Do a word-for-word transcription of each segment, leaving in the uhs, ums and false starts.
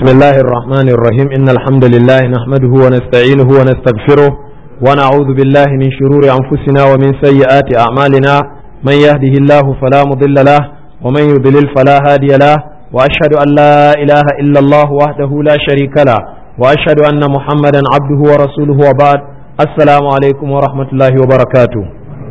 الله الرحمن الرحيم إن الحمد لله نحمده ونستعينه ونستغفره ونعوذ بالله من شرور أنفسنا ومن سيئات أعمالنا من يهده الله فلا مضل له ومن يضلل فلا هادي له وأشهد أن لا إله إلا الله وحده لا شريك له وأشهد أن محمدا عبده ورسوله وبعد السلام عليكم ورحمة الله وبركاته.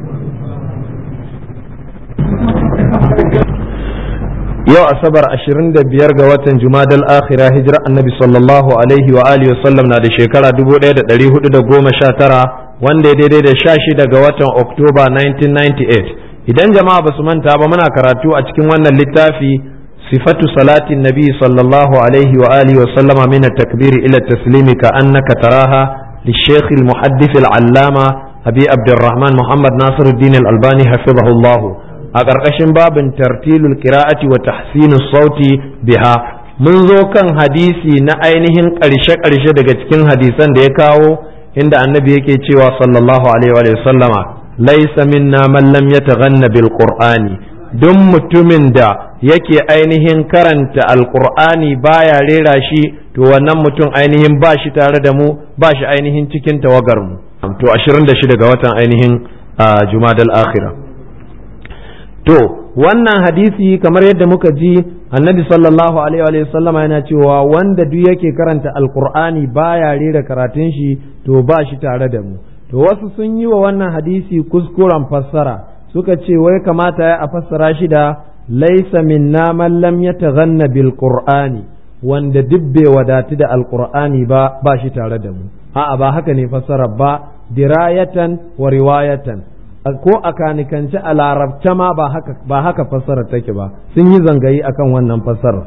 yau asabar ashirin da biyar ga watan jumadal akhira hijira annabi sallallahu alaihi wa alihi wasallam na da shekara dubu ɗaya da ɗari hudu da goma sha tara wanda ya daidai da sha shida ga watan oktoba nineteen ninety-eight. Idan jama'a basu manta ba muna karatu a cikin wannan littafi sifatu salatin nabi sallallahu alaihi wa alihi wasallama min at-takbir ila at-taslimi ka annaka taraha للشيخ المحدث العلامة أبي عبد الرحمن محمد ناصر الدين الألباني حفظه الله a ƙarƙashin babin tartilul qira'ati wa tahsinus sauti biha mun zo kan hadisi na ainihin ƙarshe-ƙarshe daga cikin hadisan da ya kawo inda annabi yake cewa sallallahu alaihi wa sallama laysa minna man lam yataghanna bil qur'ani duk mutumin da yake ainihin karanta alqur'ani baya rera shi to wannan mutum ainihin ba shi tare da mu ba shi ainihin cikin tawagar mu to ashirin da shida ga watan ainihin jumadal akhirah. To, wannan hadisi kamar yadda muka ji annabi sallallahu alaihi wa sallama yana cewa wanda duk yake karanta alkur'ani baya rera karatun shi to ba shi tare da mu. To wasu sun yi wa wannan hadisi kuskuren fassara suka ce wai kamata ya a fassara shi da laisa minna man lam yataghanna bil qur'ani wanda duk bai wadatu da alkur'ani ba ba shi tare da mu. A'a ba haka ne fassarar ba dirayatan wa riwayatan. ko a kanikance a larabce ma ba haka ba haka fassarar take ba sun yi zangayi akan wannan fassarar.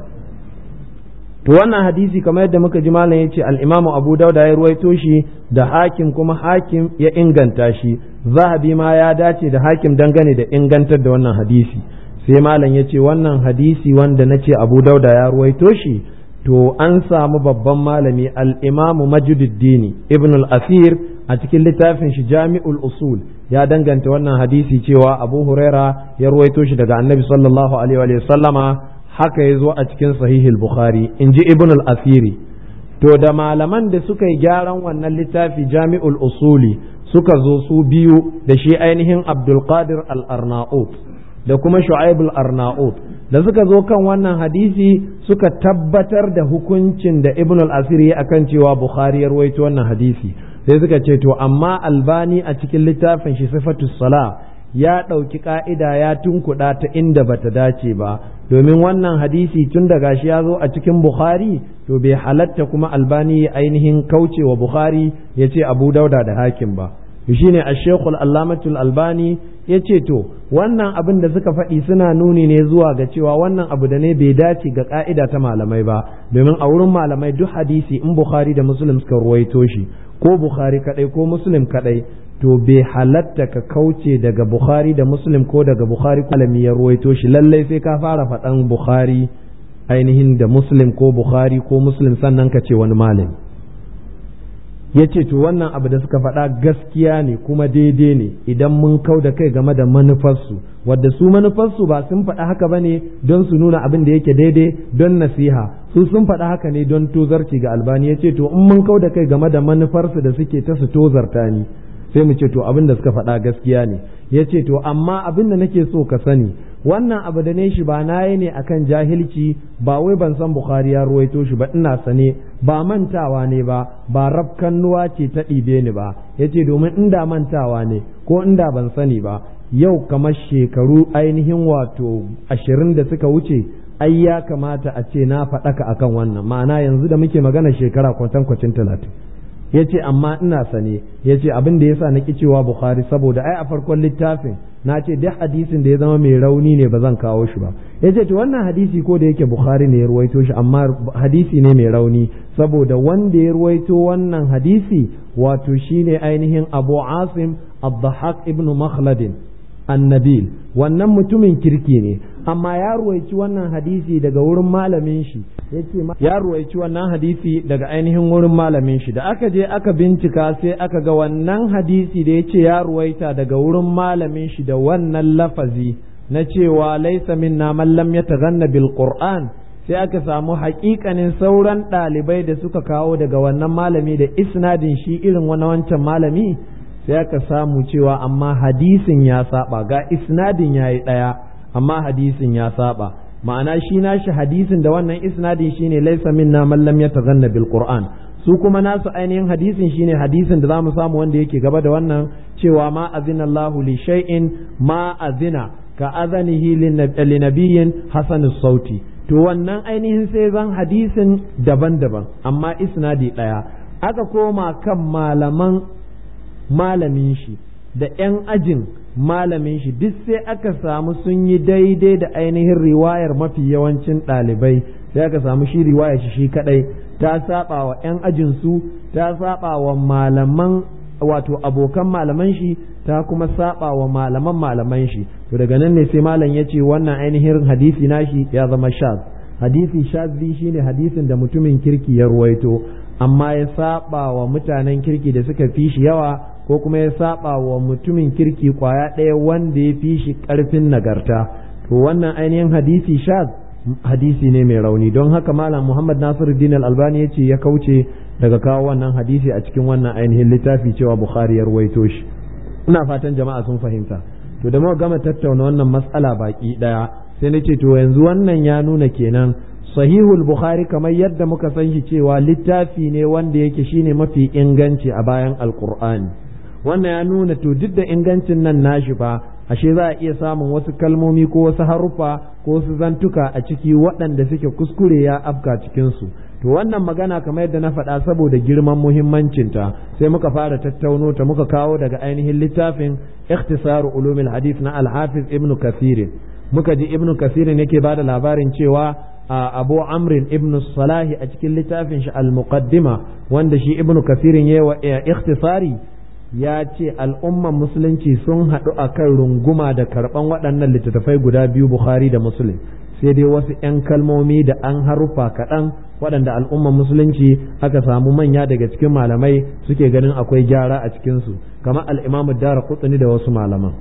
To wannan hadisi kamar yadda muka ji malam yace al-Imam Abu Dawud ya ruwaito shi da Hakim kuma Hakim ya inganta shi Zahabi ma ya dace da Hakim dangane da ingantar da wannan hadisi sai malam yace wannan hadisi wanda nace Abu Dawud ya ruwaito shi to an samu babban malami al-Imam Majduddin Ibn al-Asir a cikin littafin shi Jami'ul Usul ya danganta wannan hadisi cewa Abu Huraira ya ruwaito shi daga Annabi sallallahu alaihi wa sallama haka yazo a cikin Sahihul Bukhari inji Ibn al-Asiri. To da malaman da suka yi gyaran wannan littafi Jami'ul Usuli suka zo su biyu da shi ainihin Abdul Qadir al-Arnaut da kuma Shu'aib al-Arnaut da suka zo kan wannan hadisi suka tabbatar da hukuncin da Ibn al-Asiri akan cewa Bukhari ya ruwaito wannan hadisi sai suka ce to amma Albani a cikin littafin shi Sifatus Sala ya ɗauki ƙa'ida ya tunkuɗa ta inda bata dace ba domin wannan hadisi tun da gashi ya zo a cikin Bukhari to bai halatta kuma Albani ainihin kauce wa Bukhari ya ce Abu Dauda da Hakim ba shi ne Ashekul Allamatul Albani ya ce to wannan abin da suka faɗi suna nuni ne zuwa ga cewa wannan abu da ne bai dace ga ƙa'ida ta malamai ba domin a wurin malamai duk hadisi in Bukhari da Muslim suka ruwaito shi ko Bukhari kadai ko Muslim kadai to bai halatta ka kauce daga Bukhari da Muslim ko daga Bukhari malami ya ruwaito shi lallai sai ka fara faɗan Bukhari ainihin da Muslim ko Bukhari ko Muslim sannan ka ce wani malami ya ce to wannan abu da suka faɗa gaskiya ne kuma daidai ne idan mun kau da kai game da manufarsu wadda su manufarsu ba sun faɗa haka ba ne don su nuna abin da yake daidai don nasiha su sun faɗa haka ne don tozarci ga Albani ya ce to in mun kau da kai game da manufarsu da suke ta su tozarta ni sai mu ce to abin da suka faɗa gaskiya ne ya ce to amma abin da nake so ka sani wannan abu da ne shi ba na yi ne akan jahilci ba wai ban san Bukhari ya ruwaito shi ba ina sane ba mantawa ne ba ba rafkannuwa ce ta ɗibe ni ba ya ce domin inda mantawa ne ko inda ban sani ba yau kamar shekaru ainihin wato ashirin da suka wuce ai ya kamata a ce na faɗaka akan wannan ma'ana yanzu da muke magana shekara kwatankwacin talatin ya ce amma ina sane ya ce abin da ya sa na cewa Bukhari saboda ai a farkon littafin na ce duk hadisin da ya zama mai rauni ne ba zan kawo shi ba ya ce to wannan hadisi ko da yake Bukhari ne ya ruwaito shi amma hadisi ne mai rauni saboda wanda ya ruwaito wannan hadisi wato shine ainihin Abu Asim Ad-Dhahhak ibn Makhladin Annabil wannan mutumin kirki ne amma ya ruwaici wannan hadisi daga wurin malamin shi yace ya ruwaici wannan hadisi daga ainihin wurin malamin shi da aka je aka bincika sai aka ga wannan hadisi da yace ya ruwaita daga wurin malamin shi da wannan lafazi na cewa laysa minna man lam yataghanna bil qur'an sai aka samu haƙiƙanin sauran ɗalibai da suka kawo daga wannan malami da isnadin shi irin wani wancan malami, sai aka samu cewa amma hadisin ya saba, ga isnadin yayi ɗaya amma hadisin ya saba. Ma'ana shi nashi hadisin da wannan isnadin shine laysa minna man lam yataghanna bil qur'an, su kuma nasu ainihin hadisin shine hadisin da zamu samu wanda yake gaba da wannan cewa ma azina Allahu li shay'in ma azina ka azanihi li nabiyyin hasanus sauti. To wannan ainihin sai zan hadisin daban-daban amma isnadi ɗaya. Aka koma kan malaman malamin shi da ‘yan ajin malamin shi duk sai aka samu sun yi daidai da ainihin riwayar mafi yawancin ɗalibai, sai aka samu shi riwayar shi shi kaɗai ta saba wa ‘yan ajin su, ta saba wa malaman wato abokan malaman shi, ta kuma saba wa malaman malaman shi. To daga nan ne sai malam ya ce wannan ainihin hadisi nashi ya zama shaz. Hadisi shazzi shine hadisin da mutumin kirki ya ruwaito amma ya saba wa mutanen kirki da suka fi shi yawa, ko kuma ya saba wa mutumin kirki kwaya ɗaya wanda ya fi shi ƙarfin nagarta. To wannan ainihin hadisi shaz hadisi ne mai rauni, don haka malam Muhammad Nasiruddin Al-Albani ya ce ya kauce daga kawo wannan hadisi a cikin wannan ainihin littafi cewa Bukhari ya ruwaito shi. Ina fatan jama'a sun fahimta. To da muka gama tattauna wannan mas'ala baki daya, sai nace to yanzu wannan ya nuna kenan sahihul Bukhari kamar yadda muka san shi cewa littafi ne wanda yake shine mafi inganci a bayan Alqur'ani. Wannan ya nuna to duk da ingancin nan nashi ba, ashe za a iya samun wasu kalmomi ko wasu haruffa ko wasu zantuka a ciki waɗanda suke kuskure ya afka cikin su. To wannan magana kamar yadda na faɗa saboda girman muhimmancinta sai muka fara tattauno ta muka kawo daga ainihin littafin ikhtisar ulumul hadith na al-hafiz ibnu kathir. Muka ji ibnu kathir yake bada labarin cewa abu amrin ibnu salahi a cikin littafin shi al-muqaddima wanda shi ibnu kathir yayi wa ikhtisari, ya ce al'umman musulunci sun haɗu akan runguma da karɓan waɗannan littattafai guda biyu Bukhari da Muslim, sai dai wasu ‘yan kalmomi da an harufa kaɗan waɗanda al'umman musulunci aka samu manya daga cikin malamai suke ganin akwai gyara a cikinsu, kamar al'imamu Daraqutni da wasu malaman.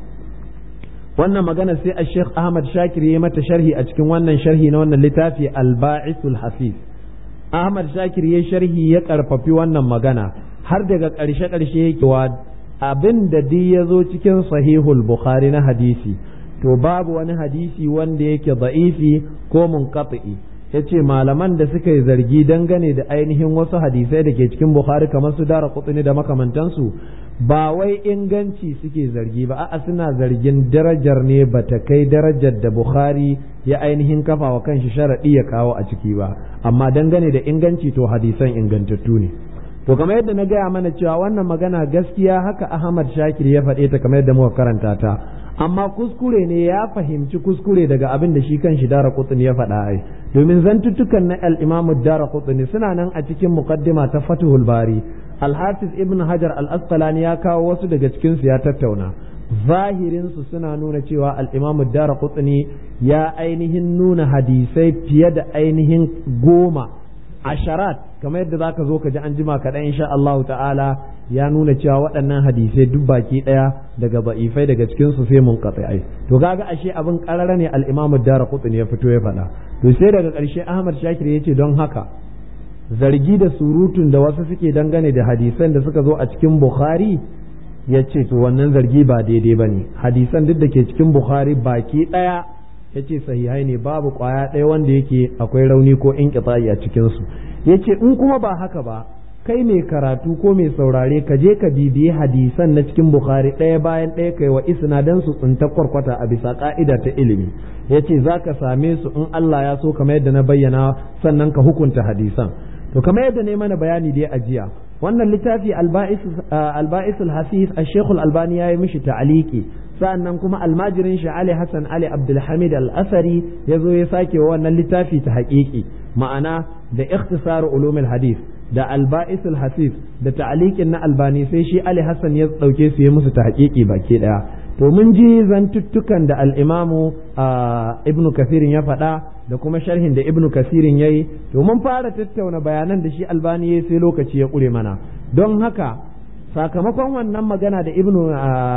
Wannan magana sai a Sheikh Ahmad Shakir ya mata sharhi a cikin wannan sharhi na wannan littafi Al-Ba'isul Hafiz. Ahmad Shakir ya sharhi ya ƙarfafi wannan magana har daga ƙarshe-ƙarshe yake wa abin da duk ya zo cikin sahihul Bukhari na hadisi, to babu wani hadisi wanda yake da'ifi ko munqati. Yace malaman da suka yi zargi dangane da ainihin wasu hadisai da ke cikin Bukhari kamar su Daraqutni da makamantansu, ba wai inganci suke zargi ba, a'a suna zargin darajar ne bata kai darajar da Bukhari ya ainihin kafa wa kanshi sharadi ya kawo a ciki ba, amma dangane da inganci to hadisan ingantattu ne. To kamar yadda na gaya mana cewa wannan magana gaskiya haka Ahmad Shakir ya faɗe ta kamar yadda muka karanta ta, amma kuskure ne, ya fahimci kuskure daga abin da shi kan shi Daraqutni ya faɗa ai, domin zantuttukan na al-Imam Daraqutni suna nan a cikin muqaddima ta Fathul Bari. Al-Hafiz Ibn Hajar Al-Asqalani ya kawo wasu daga cikin su ya tattauna, zahirin su suna nuna cewa al-Imam Daraqutni ya ainihin nuna hadisai fiye da ainihin goma asharat, kamar yadda zaka zo ka ji an jima kaɗan insha Allah ta'ala, ya nuna cewa waɗannan hadisai duk baki ɗaya daga ba'ifai daga cikin su sai munqati'ai. To kaga ashe abin ƙarara ne al-Imam Ad-Darqutni ya fito ya faɗa. To sai daga ƙarshe Ahmad Shakir ya ce don haka zargi da surutun da wasu suke dangane da hadisan da suka zo a cikin Bukhari, ya ce to wannan zargi ba daidai bane. Hadisan duk da ke cikin Bukhari baki ɗaya ya ce sahihai ne, babu kwaya ɗaya wanda yake akwai rauni ko inqita'i a cikinsu. Ya ce in kuma ba haka ba, kai mai karatu ko mai saurare ka je ka bibiyi hadisan na cikin Bukhari ɗaya bayan ɗaya kai wa isnadan su tsinta kwarkwata a bisa ka'ida ta ilimi. Ya ce za ka same su in Allah ya so kamar yadda na bayyana, sannan ka hukunta hadisan. To kamar yadda ne mana bayani dai a jiya, wannan littafi Al-Ba'isul Hafiz Al-Sheikh Al-Albani ya yi mishi ta'aliki, sa'annan kuma almajirin shi Ali Hassan Ali Abdulhamid Al-Asari ya zo ya sake wa wannan littafi ta haƙiƙi, ma'ana da ikhtisar ulumul hadith da Al-Ba'isul Hafiz da ta'alikin na Albani, sai shi Ali Hassan ya dauke su ya musu ta haƙiƙi baki daya. To mun ji zantuttukan da al-Imamu Ibn Kathir ya faɗa da kuma sharhin da Ibn Kathir yayi, to mun fara tattauna bayanan da shi Albani yayi sai lokaci ya ƙure mana. Don haka sakamakon wannan magana da Ibn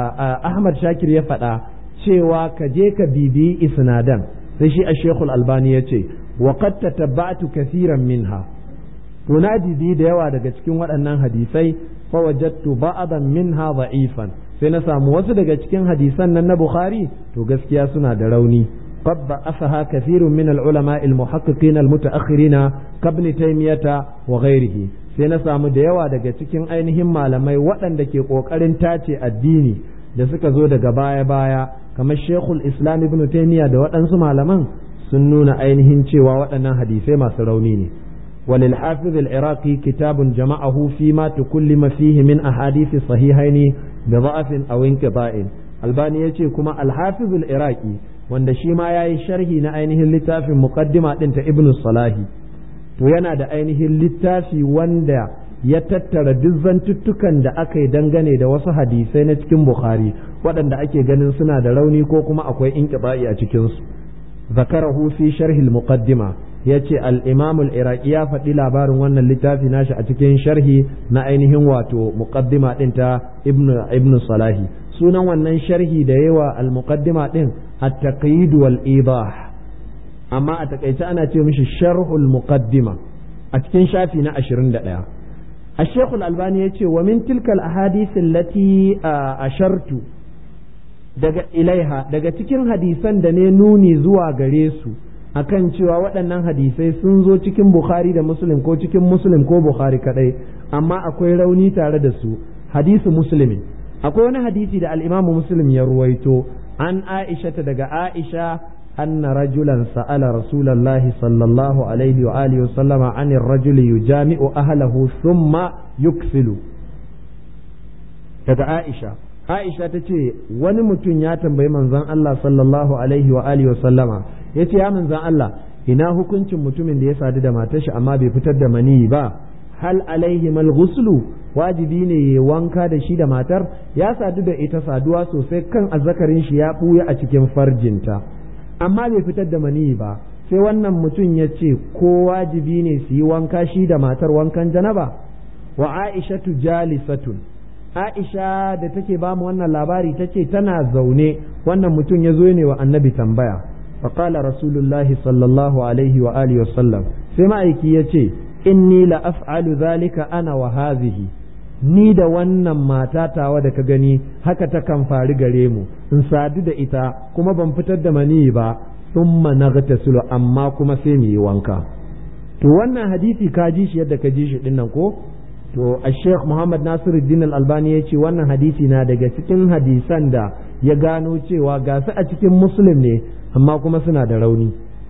Ahmad Shakir ya faɗa cewa ka je ka bibiyi isnadan, sai shi a Sheikhul Albani ya ce wa qad tatabba'tu kathiran minha to naji da yawa daga cikin waɗannan hadisai fa wajadtu ba'dan minha da'ifan sai na samu wasu daga cikin hadisan nan na Bukhari to gaskiya suna da rauni qad da'afaha kathirun min al-ulama al-muhaqqiqin al-mutaakhirin kabni taymiyata wa ghayrihi sai na samu da yawa daga cikin ainihin malamai waɗanda ke ƙoƙarin tace addini da suka zo daga baya-baya kamar Sheikhul Islam Ibn Taymiyyah da waɗansu malaman sun nuna ainihin cewa waɗannan hadisai masu rauni ne. Walil Hafiz al-Iraqi kitabun jama'ahu fi ma tukullima fihi min ahadisi sahihaini bi dha'fin aw inqita'in. Albani yace kuma al-Hafiz al-Iraqi wanda shi ma yayi sharhi na ainihin littafin muqaddima din ta Ibn Salahi to yana da ainihin littafi wanda ya tattara duk zantuttukan da aka yi dangane da wasu hadisai na cikin Bukhari waɗanda ake ganin suna da rauni ko kuma akwai inqiba'i a cikinsu zakarahu fi sharhi al-muqaddima yace al-imam al-iraqi ya faɗi labarin wannan littafi nashi a cikin sharhi na ainihin wato muqaddima din ta ibn ibn salahi sunan wannan sharhi da yawa al-muqaddima din at-taqyid wal idah amma a takaice ana ce mishi sharhul muqaddima a cikin shafi na ashirin da ɗaya الشيخ الألباني يقول ومن تلك الأحاديث التي أشرت daga ilaiha daga cikin hadisan da ne nuni zuwa gare su akan cewa waɗannan hadisai sun zo cikin Bukhari da Muslim ko cikin Muslim ko Bukhari kadai amma akwai rauni tare da su hadisi Muslimin akwai wani hadisi da al-Imam Muslim ya ruwaito an Aisha daga Aisha أن رجلا سأل رسول الله صلى الله عليه وآله وسلم عن الرجل يجامع أهله ثم يكسل daga Aisha Aisha ta ce wani mutum ya tambayi manzon Allah sallallahu alaihi wa alihi wa sallama yace ya manzon Allah ina hukuncin mutumin da ya sadu da matar shi amma bai fitar da mani ba hal alaihi mal ghuslu wajibi ne ya wanka da shi da matar ya sadu da ita saduwa sosai kan azzakarin shi ya buya a cikin farjinta amma bai fitar da maniyi ba sai wannan mutum ya ce ko wajibi ne su yi wanka shi da matar wankan janaba wa aishatu jalisatun aisha da take ba mu wannan labari tace tana zaune wannan mutum ya zo ne wa annabi tambaya fa qala rasulullahi sallallahu alaihi wa alihi wa sallam sai ma'aiki ya ce inni la af'alu zalika ana wa hadhihi ni da wannan mata tawa da ka gani haka ta kan faru gare mu in sadu da ita kuma ban fitar da mani ba thumma naghtasilu amma kuma sai mu yi wanka to wannan hadisi ka ji shi yadda ka ji shi dinnan ko to Sheikh Muhammad Nasiruddin Al-Albani ya ce wannan hadisi na daga cikin hadisan da ya gano cewa ga su a cikin Muslim ne amma kuma suna da rauni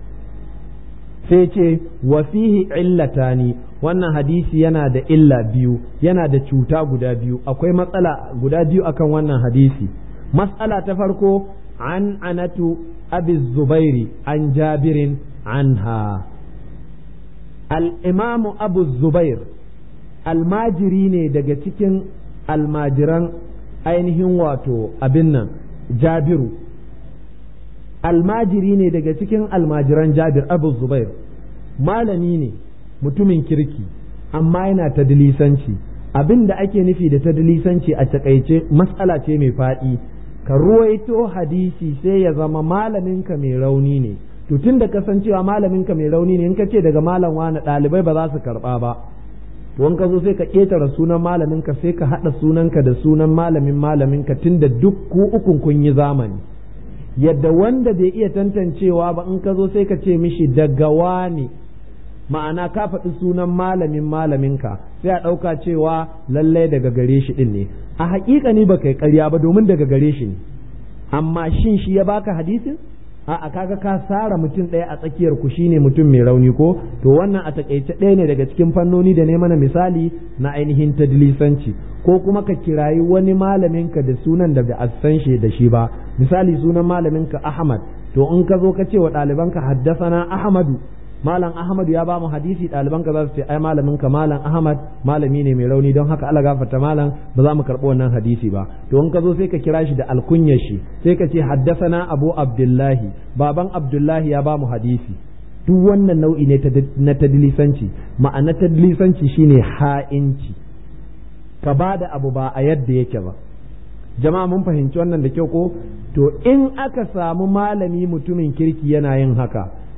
sai ce wa fihi illatani wannan hadisi yana da illa biyu yana da cuta guda biyu akwai matsala guda biyu akan wannan hadisi matsala ta farko an anatu abi zubairi an jabirin anha al-imamu abu zubair almajiri ne daga cikin almajiran ainihin wato abin nan jabiru almajiri ne daga cikin almajiran jabir abu zubair malami ne mutumin kirki amma yana tadlisanci abin da ake nufi da tadlisanci a takaice matsala ce mai faɗi ka ruwaito hadisi sai ya zama malaminka mai rauni ne to tun da kasancewa malaminka mai rauni ne in ka ce daga malam wani ɗalibai ba za su karɓa ba to in ka zo sai ka ƙetare sunan malaminka sai ka haɗa sunanka da sunan malamin malaminka tun da duk ku ukun kun yi zamani yadda wanda bai iya tantancewa ba in ka zo sai ka ce mishi daga wani ma'ana ka faɗi sunan malamin malaminka sai a ɗauka cewa lallai daga gare shi ɗin ne a haƙiƙa ni ba kai ƙarya ba domin daga gare shi ne amma shin shi ya baka hadisin a kaga ka sara mutum ɗaya a tsakiyar ku shine mutum mai rauni ko to wannan a takaice ɗaya ne daga cikin fannoni da ne mana misali na ainihin tadlisanci ko kuma ka kirayi wani malaminka da sunan da ba a san shi da shi ba misali sunan malaminka Ahmad to in ka zo ka ce wa ɗalibanka haddasana Ahmadu malam Ahmad ya ba mu hadisi ɗalibanka za su ce ai malamin ka malam Ahmad malami ne mai rauni don haka Allah gafarta malam ba za mu karɓi wannan hadisi ba to in ka zo sai ka kira shi da alkunyar shi sai ka ce haddasana Abu Abdullahi baban Abdullahi ya ba mu hadisi duk wannan nau'i ne na tadlisanci ma'ana tadlisanci shine ha'inci ka ba da abu ba a yadda yake ba jama'a mun fahimci wannan da kyau ko to in aka samu malami mutumin kirki yana yin haka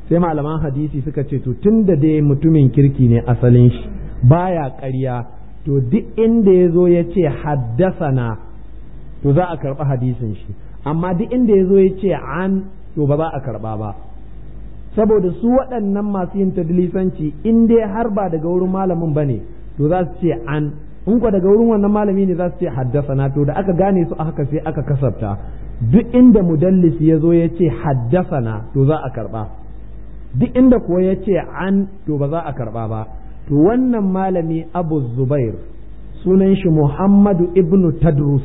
sai malaman hadisi suka ce to tunda dai mutumin kirki ne asalin shi baya ƙarya to duk inda ya zo ya ce haddasana to za a karɓi hadisin shi amma duk inda ya zo ya ce an to ba za a karɓa ba saboda su waɗannan masu yin tadlisanci in dai har ba daga wurin malamin ba ne to za su ce an in ko daga wurin wannan malami ne za su ce haddasana to da aka gane su haka sai aka kasafta duk inda mudallis ya zo ya ce haddasana to za a karɓa duk inda kuwa ya ce an to ba za a karɓa ba to wannan malami abu zubair sunan shi muhammadu ibnu tadrus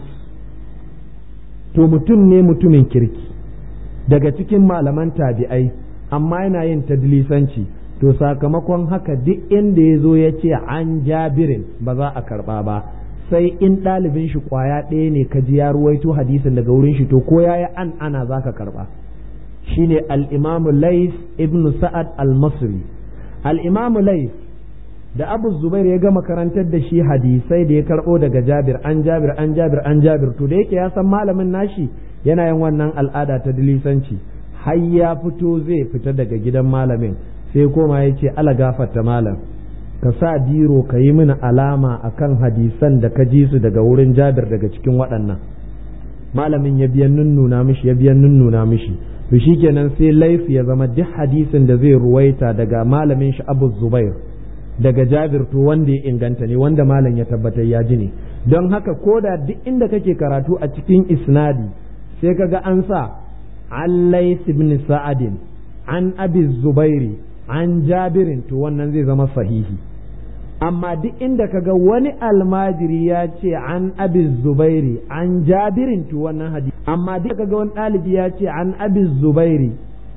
to mutum ne mutumin kirki daga cikin malaman tabi'ai amma yana yin tadlisanci to sakamakon haka duk inda ya zo ya ce an jabirin ba za a karba ba sai in ɗalibin shi kwaya ɗaya ne ka ji ya ruwaito hadisin daga wurin shi to ko ya an ana za ka karba shine al-imamu lais ibnu sa'ad al-masri al-imamu lais da abu zubair ya gama karantar da shi hadisai da ya karɓo daga jabir an jabir an jabir an jabir to da yake ya san malamin nashi yana yin wannan al'ada ta dilisanci har ya fito zai fita daga gidan malamin sai koma ya ce ala gafarta malam ka sa biro ka yi mini alama akan hadisan da ka ji su daga wurin jabir daga cikin waɗannan malamin ya biyan nunnuna mishi ya biyan nunnuna mishi to shikenan sai laifi ya zama duk hadisin da zai ruwaita daga malamin shi abu zubair daga jabir to wanda ya inganta ne wanda malam ya tabbatar ya ji ne don haka ko da duk inda kake karatu a cikin isnadi sai kaga an sa an lais ibn sa'adin an abi zubairi an jabirin to wannan zai zama sahihi amma duk inda kaga wani almajiri ya ce an abi zubairi an jabirin to wannan hadisi amma duk kaga wani ɗalibi ya ce an abi zubairi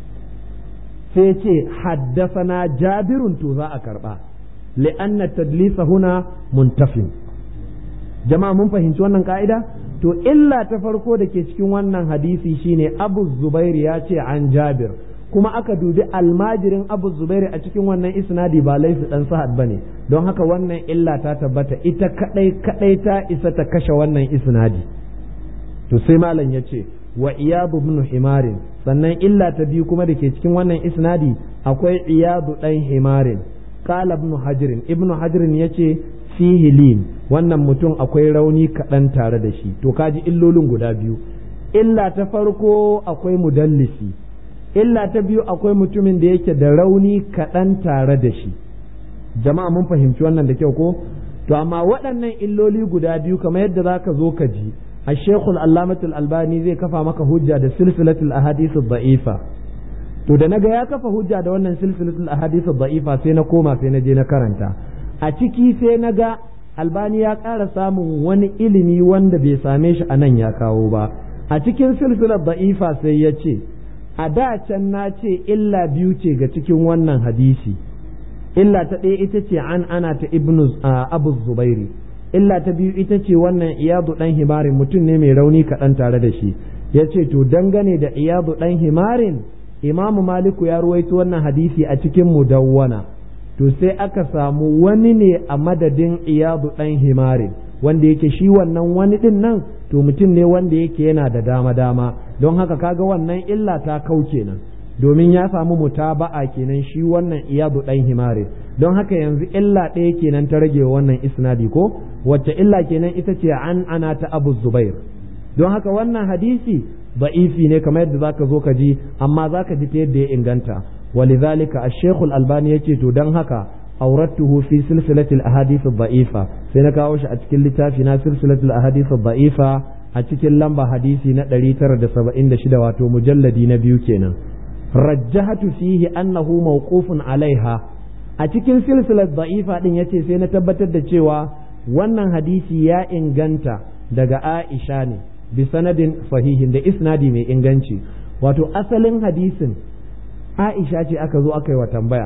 sai ce haddasana jabirun to za a karba لأن التدليس هنا منتفي jama'a mun fahimci wannan ka'ida to illa ta farko da ke cikin wannan hadisi shine Abu Zubair ya ce an Jabir kuma aka dubi almajirin Abu Zubair a cikin wannan isnadi ba laifi dan Sa'ad bane don haka wannan illa ta tabbata ita kadai kadai ta isa ta kashe wannan isnadi to sai malam ya ce wa Iyad ibn Himarin sannan illa ta biyu kuma da ke cikin wannan isnadi akwai Iyad dan Himarin qala ibn Hajar ibn Hajar yace fihi lin wannan mutum akwai rauni kaɗan tare da shi to kaji illolin guda biyu illa ta farko akwai mudallisi illa ta biyu akwai mutumin da yake da rauni kaɗan tare da shi jama'a mun fahimci wannan da kyau ko to amma waɗannan illoli guda biyu kamar yadda zaka zo ka ji الشيخ العلامة الألباني zai kafa maka hujja da silsilatul ahadith ad-da'ifa to da naga ya kafa hujja da wannan silsilatul ahadith ad-da'ifa sai na koma sai na je na karanta a ciki sai naga Albani ya ƙara samun wani ilimi wanda bai same shi a nan ya kawo ba a cikin silsilar da'ifa sai ya ce a da can na ce illa biyu ce ga cikin wannan hadisi illa ta ɗaya ita ce an ana ta ibnu abu zubairi illa ta biyu ita ce wannan iyadu dan himarin mutum ne mai rauni kaɗan tare da shi ya ce to dangane da iyadu dan himarin imamu maliku ya ruwaito wannan hadisi a cikin mudawwana to sai aka samu wani ne a madadin iyadu dan himarin wanda yake shi wannan wani din nan to mutum ne wanda yake yana da dama dama don haka kaga wannan illa ta kau kenan domin ya samu mutaba'a kenan shi wannan iyadu dan himarin don haka yanzu illa ɗaya kenan ta rage wannan isnadi ko wacce illa kenan ita ce an ana ta abu zubair don haka wannan hadisi da'ifi ne kamar yadda zaka zo ka ji amma zaka ji ta yadda ya inganta ولذلك الشيخ الألباني يجي دون هكا أوردته في سلسلة الأحاديث الضعيفة سنكاوش أتكل لتافنا سلسلة الأحاديث الضعيفة أتكل لمبا حديثي نتلي ترد سبعين دشدوات مجلدين بيوكينا رجحت فيه أنه موقوف عليها أتكل سلسلة ضعيفة دين يتي سنتبتد دشوا wannan hadisi ya inganta daga Aisha ne bi sanadin sahihin da isnadi mai inganci wato asalin hadisin Aisha ce aka zo aka yi wa tambaya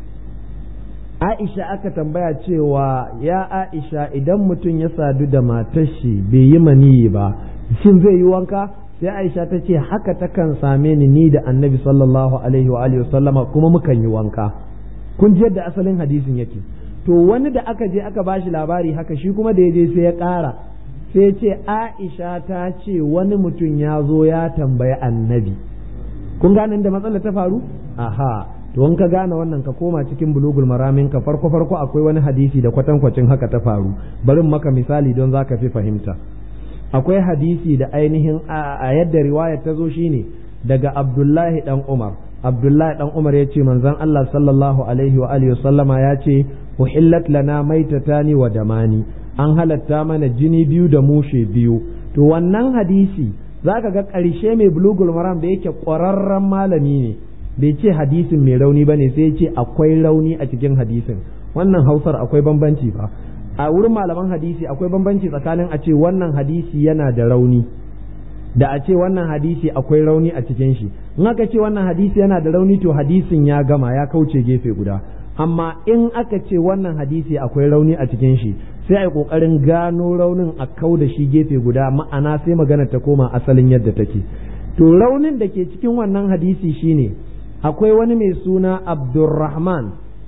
Aisha aka tambaya cewa ya Aisha idan mutum ya sadu da matar shi bai yi maniyi ba shin zai yi wanka sai Aisha ta ce haka takan same ni ni da Annabi sallallahu alaihi wa alihi wasallama kuma mukan yi wanka kun ji yadda asalin hadisin yake to wani da aka je aka bashi labari haka shi kuma da ya je sai ya ƙara sai ce Aisha ta ce wani mutum ya zo ya tambayi Annabi kun gane da matsalar ta faru aha to in ka gane wannan ka koma cikin bulugul maramin ka farko farko akwai wani hadisi da kwatankwacin haka ta faru, bari maka misali don zaka fi fahimta. Akwai hadisi da ainihin a yadda riwayar ta zo shine daga Abdullahi dan Umar. Abdullahi dan Umar ya ce manzon Allah sallallahu alaihi wa alihi sallama ya ce uhillat lana maitatani wa damani, an halatta mana jini biyu da mushe biyu. To wannan hadisi zaka ga ƙarshe mai bulugul maram da yake ƙwararren malami ne bai ce hadisin mai rauni bane, sai ya ce akwai rauni a cikin hadisin. Wannan Hausar akwai bambanci fa. A wurin malaman hadisi akwai bambanci tsakanin a ce wannan hadisi yana da rauni da a ce wannan hadisi akwai rauni a cikin shi. In aka ce wannan hadisi yana da rauni to hadisin ya gama ya kauce gefe guda, amma in aka ce wannan hadisi akwai rauni a cikin shi sai a yi kokarin gano raunin a kau da shi gefe guda, ma'ana sai magana ta koma asalin yadda take. To raunin da ke cikin wannan hadisi shine akwai wani mai suna Abdurrahman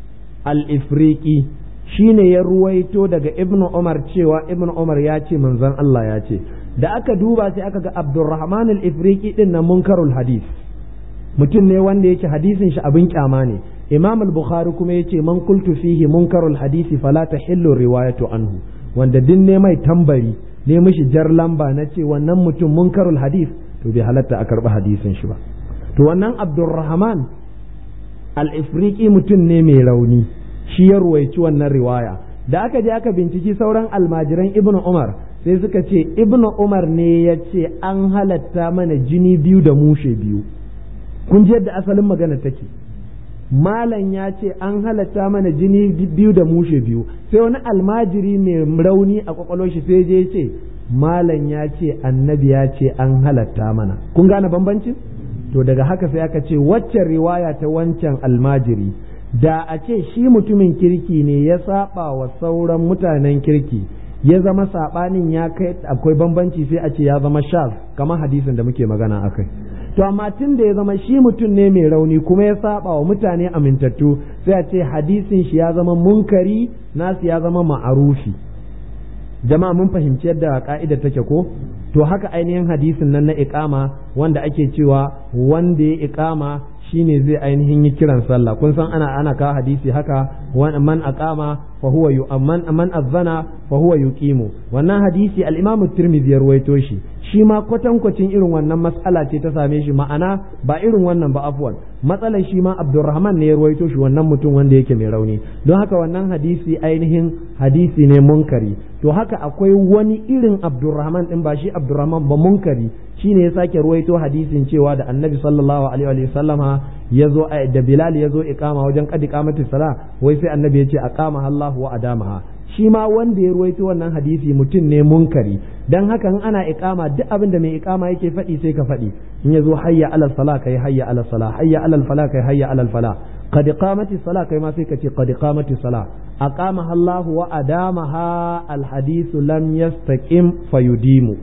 al-Ifriqi, shine ya ruwaito daga Ibn Umar cewa Ibn Umar ya ce manzon Allah ya ce. Da aka duba sai aka ga Abdurrahman al-Ifriqi din na munkarul hadis, mutum ne wanda yake hadisin shi abin kyama ne. Imam al-Bukhari kuma yace man qultu fihi munkarul hadisi fala tahillu riwayatu anhu, wanda din ne mai tambari ne mishi jar lamba na ce wannan mutum munkarul hadis to bai halatta a karba hadisin shi ba. To wannan Abdurrahman al-Ifriqi mutum ne mai rauni, shi ya ruwaici wannan riwaya. Da aka je aka binciki sauran almajiran Ibn Umar sai suka ce Ibn Umar ne ya ce an halatta mana jini biyu da mushe biyu. Kun ji yadda asalin magana take. Malam ya ce an halatta mana jini biyu da mushe biyu, sai wani almajiri mai rauni a kwakwalwar shi sai je ce malam ya ce annabi ya ce an halatta mana. Kun gane bambancin? To daga haka sai aka ce waccan riwaya ta wancan almajiri da a ce shi mutumin kirki ne ya saba wa sauran mutanen kirki, ya zama sabanin ya kai akwai bambanci, sai a ce ya zama shaz kamar hadisin da muke magana akai. To amma tun da ya zama shi mutum ne mai rauni kuma ya saba wa mutane amintattu, sai a ce hadisin shi ya zama munkari, nasu ya zama ma'arufi. Jama'a mun fahimci yadda ka'ida take ko? To haka ainihin hadisin nan na iqama wanda ake cewa wanda ya iqama shine zai ainihin yi kiran sallah. Kun san ana ana kawo hadisi haka man aqama fa huwa yu'man man azana fa huwa yuqimu. Wannan hadisi al-Imam at-Tirmidhi ya ruwaito shi. Shi ma kwatankwacin irin wannan mas'ala ce ta same shi, ma'ana ba irin wannan ba afwan. Matsalar shi ma Abdurrahman ne ya ruwaito shi, wannan mutum wanda yake mai rauni. Don haka wannan hadisi ainihin hadisi ne munkari. To haka akwai wani irin Abdurrahman din ba shi Abdurrahman ba munkari, shine ya sake ruwaito hadisin cewa da Annabi sallallahu alaihi wa sallama yazo da Bilal yazo iqama wajen qad iqamati sala, wai sai Annabi ya ce aqama Allahu wa adamaha. Shi ma wanda ya ruwaito wannan hadisi mutum ne munkari. Dan haka in ana iqama duk abin da mai iqama yake faɗi sai ka faɗi. In yazo hayya alal sala kai hayya alal sala, hayya alal fala kai hayya alal fala, qad iqamati sala kai ma sai ka ce qad iqamati sala, aqamaha Allahu wa adamaha. Al hadithu lam yastaqim fayudimu,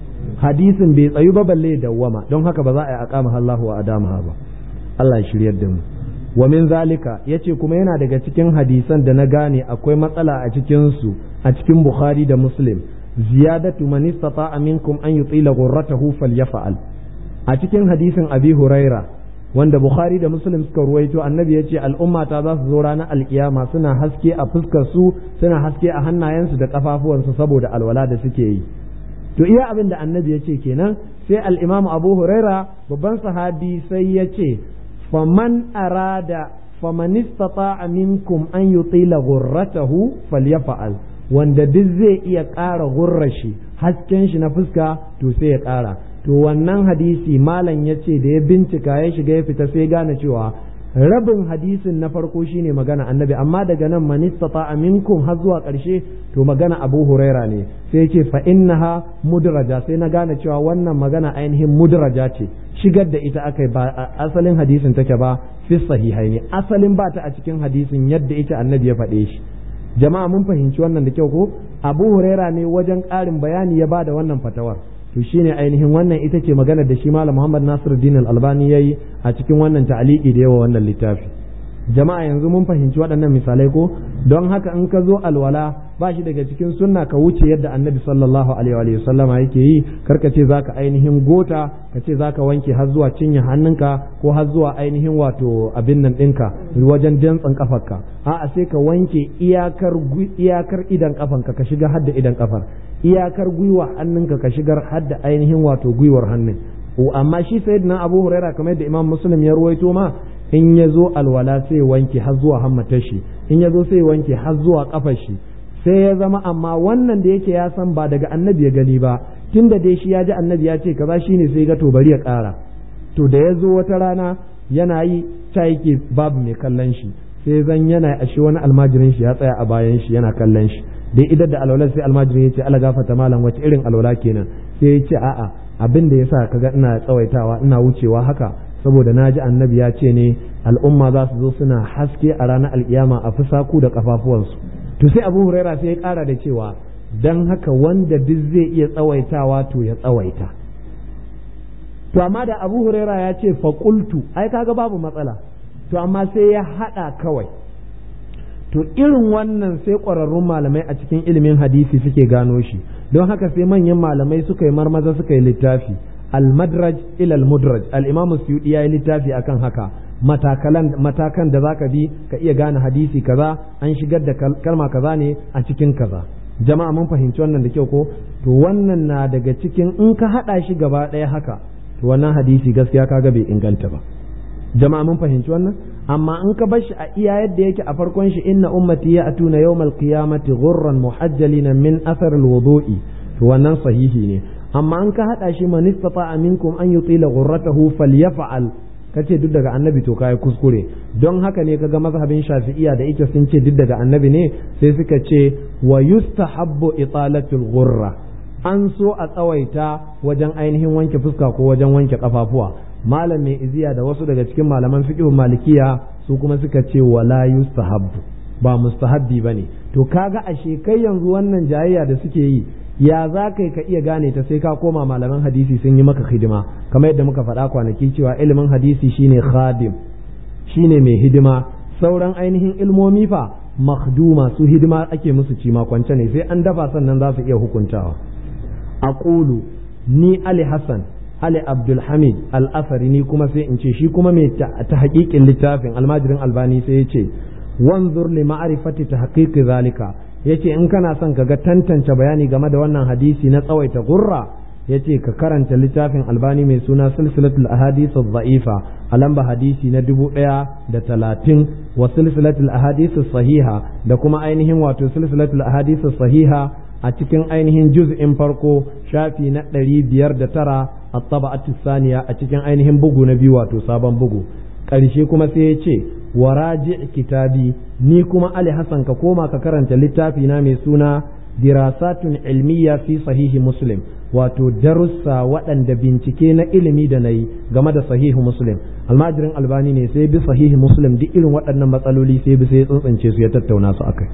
hadisin bai tsayu ba balle dawwama, don haka ba za a yi aqamaha Allahu wa adamaha ba. Allah ya shiryar da mu. Wa min zalika yace kuma yana daga cikin hadisan da na gane akwai matsala a cikin su a cikin Bukhari da Muslim, ziyadatu man istata'a minkum an yutila ghurratahu falyaf'al. A cikin hadisin Abi Huraira wanda Bukhari da Muslim suka ruwaito, annabi yace al'umma ta za su zo ranar alkiyama suna haske a fuskar su, suna haske a hannayensu da kafafuwansu saboda alwala da suke yi. To iya abin da annabi yace kenan, sai al-Imam Abu Huraira babban sahabi sai yace faman arada faman istata'a minkum an yutila ghurratahu falyaf'al, wanda duk zai iya ƙara gurrashi hasken shi na fuska to sai ya ƙara. To wannan hadisi malam yace da ya bincika ya shiga ya fita sai gane cewa rabin hadisin na farko shine magana annabi, amma daga nan man istata'a minkum har zuwa ƙarshe to magana Abu Huraira ne. Sai yace fa innaha mudraja, sai na gane cewa wannan magana ainihin mudraja ce, shigar da ita akai ba asalin hadisin take ba fi sahihaini, asalin ba ta a cikin hadisin yadda ita annabi ya faɗe shi. Jama'a mun fahimci wannan da kyau ko? Abu Huraira ne wajen ƙarin bayani ya bada wannan fatawar. To shine ainihin wannan ita ce maganar da shi Malam Muhammad Nasiruddin Al-Albani yayi a cikin wannan ta'liqi da yawa wannan littafi. jama'a yanzu mun fahimci waɗannan misalai ko don haka in ka zo alwala ba shi daga cikin sunna ka wuce yadda annabi sallallahu alaihi wa sallama yake yi karka ce zaka ainihin gota ka ce zaka wanke har zuwa cinye hannunka ko har zuwa ainihin wato abin nan ɗinka wajen dantsan kafarka a'a sai ka wanke iyakar iyakar idan kafanka ka shiga hadda idan kafar iyakar gwiwa hannunka ka shigar hadda ainihin wato gwiwar hannun amma shi sayyidina Abu Huraira kamar yadda Imam Muslim ya ruwaito ma in ya zo alwala sai wanke har zuwa hammatar shi in ya zo sai wanke har zuwa kafar shi sai ya zama amma wannan da yake ya san ba daga annabi ya gani ba tunda dai shi ya ji annabi ya ce kaza shine sai ga to bari ya ƙara to da ya zo wata rana yana yi ta yake babu mai kallon shi sai zan yana ashe wani almajirin shi ya tsaya a bayan shi yana kallon shi dai idan da alwala sai almajirin ya ce ala gafata malam wace irin alwala kenan sai ya ce a'a abin da yasa kaga ina tsawaitawa ina wucewa haka saboda na ji annabi ya ce ne al'umma za su zo suna haske a ranar alkiyama a fusaku da kafafuwansu to sai abu huraira sai ya kara da cewa don haka wanda duk zai iya tsawaitawa to ya tsawaita to amma da abu huraira ya ce faƙultu ai kaga babu matsala to amma sai ya haɗa kawai to irin wannan sai ƙwararrun malamai a cikin ilimin hadisi suke gano shi don haka sai manyan malamai suka yi marmaza suka yi littafi al-madraj ila al-mudraj al-imam Suyuti yayi littafi akan haka matakalan matakan da zaka bi ka iya gane hadisi kaza an shigar da kalma kaza ne a cikin kaza jama'a mun fahimci wannan da kyau ko to wannan na daga cikin in ka hada shi gaba ɗaya haka to wannan hadisi gaskiya kaga bai inganta ba jama'a mun fahimci wannan amma in ka bar shi a iya yadda yake a farkon shi inna ummati ya'tuna yawmal qiyamati ghurran muhajjalina min athar al-wudu'i to wannan sahihi ne amma an ka hada shi man istata'a minkum an yutila ghurratahu falyaf'al kace duk daga annabi to kai kuskure don haka ne kaga mazhabin shafi'iyya da ita sun ce duk daga annabi ne sai suka ce wa yustahabbu italatul ghurra an so a tsawaita wajen ainihin wanke fuska ko wajen wanke kafafuwa malam mai iziya da wasu daga cikin malaman fiqh malikiya su kuma suka ce wala yustahabbu ba mustahabbi bane to kaga ashe kai yanzu wannan jayayya da suke yi ya za kai ka iya gane ta sai ka koma malaman hadisi sun yi maka hidima kamar yadda muka faɗa kwanaki cewa ilimin hadisi shine khadim shine mai hidima sauran ainihin ilmomi fa makhduma su hidima ake musu cima kwance ne sai an dafa sannan za su iya hukuntawa aqulu ni Ali Hassan Ali Abdul Hamid Al-Asari ni kuma sai in ce shi kuma mai ta haƙiƙin littafin almajirin Albani sai ya ce wanzur li ma'rifati tahqiqi zalika yace in kana son ka ga tantance bayani game da wannan hadisi na tsawaita gurra yace ka karanta littafin Albani mai suna silsilatul ahadith adh-dha'ifa a lamba hadisi na dubu ɗaya da talatin wa silsilatul ahadith sahiha da kuma ainihin wato silsilatul ahadith sahiha a cikin ainihin juz'in farko shafi na ɗari biyar da tara a taba'atu saniya a cikin ainihin bugu na biyu wato sabon bugu ƙarshe kuma sai ya ce waraji kitabi ni kuma Ali Hassan ka koma ka karanta littafi na mai suna dirasatun ilmiya fi sahihi muslim wato darussa waɗanda bincike na ilimi da na yi game da sahihi muslim almajirin Albani ne sai bi sahihi muslim duk irin waɗannan matsaloli sai bi sai tsuntsunce su ya tattauna su akai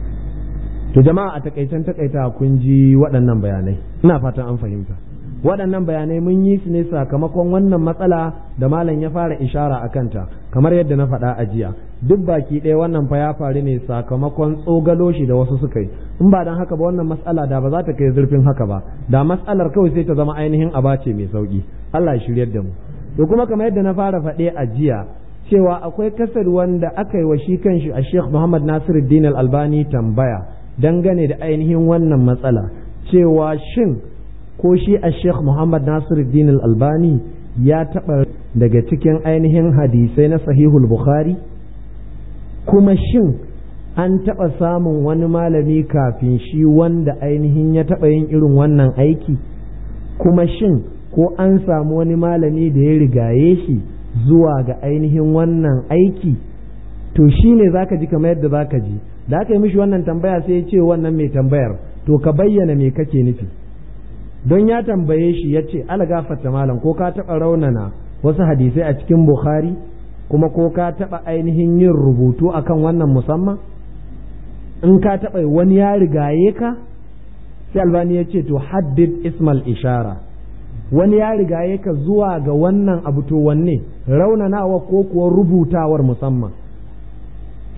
to jama'a a takaicen takaita kun ji waɗannan bayanai ina fatan an fahimta waɗannan bayanai mun yi su ne sakamakon wannan matsala da malam ya fara ishara a kanta kamar yadda na faɗa a jiya duk baki ɗaya wannan fa ya faru ne sakamakon tsogalo shi da wasu suka yi in ba dan haka ba wannan matsala da ba za ta kai zurfin haka ba da matsalar kawai sai ta zama ainihin abace mai sauki Allah ya shiryar da mu to kuma kamar yadda na fara faɗe a jiya cewa akwai kasar wanda aka yi wa shi kanshi a Sheikh Muhammad Nasiruddin Al-Albani tambaya dangane da ainihin wannan matsala cewa shin ko shi a Sheikh Muhammad Nasiruddin Al-Albani ya taɓa daga cikin ainihin hadisai na sahihul Bukhari kuma shin an taɓa samun wani malami kafin shi wanda ainihin ya taɓa yin irin wannan aiki kuma shin ko an samu wani malami da ya rigaye shi zuwa ga ainihin wannan aiki to shine zaka ji kamar yadda zaka ji da aka yi mishi wannan tambaya sai ya ce wannan mai tambayar to ka bayyana me kake nufi don ya tambaye shi ya ce algafarta malam ko ka taɓa raunana wasu hadisai a cikin Bukhari kuma ko ka taɓa ainihin yin rubutu akan wannan musamman in ka taɓa wani ya rigaye ka sai Albani ya ce to haddid ismal ishara wani ya rigaye ka zuwa ga wannan abu to wanne raunanawa ko kuwa rubutawar musamman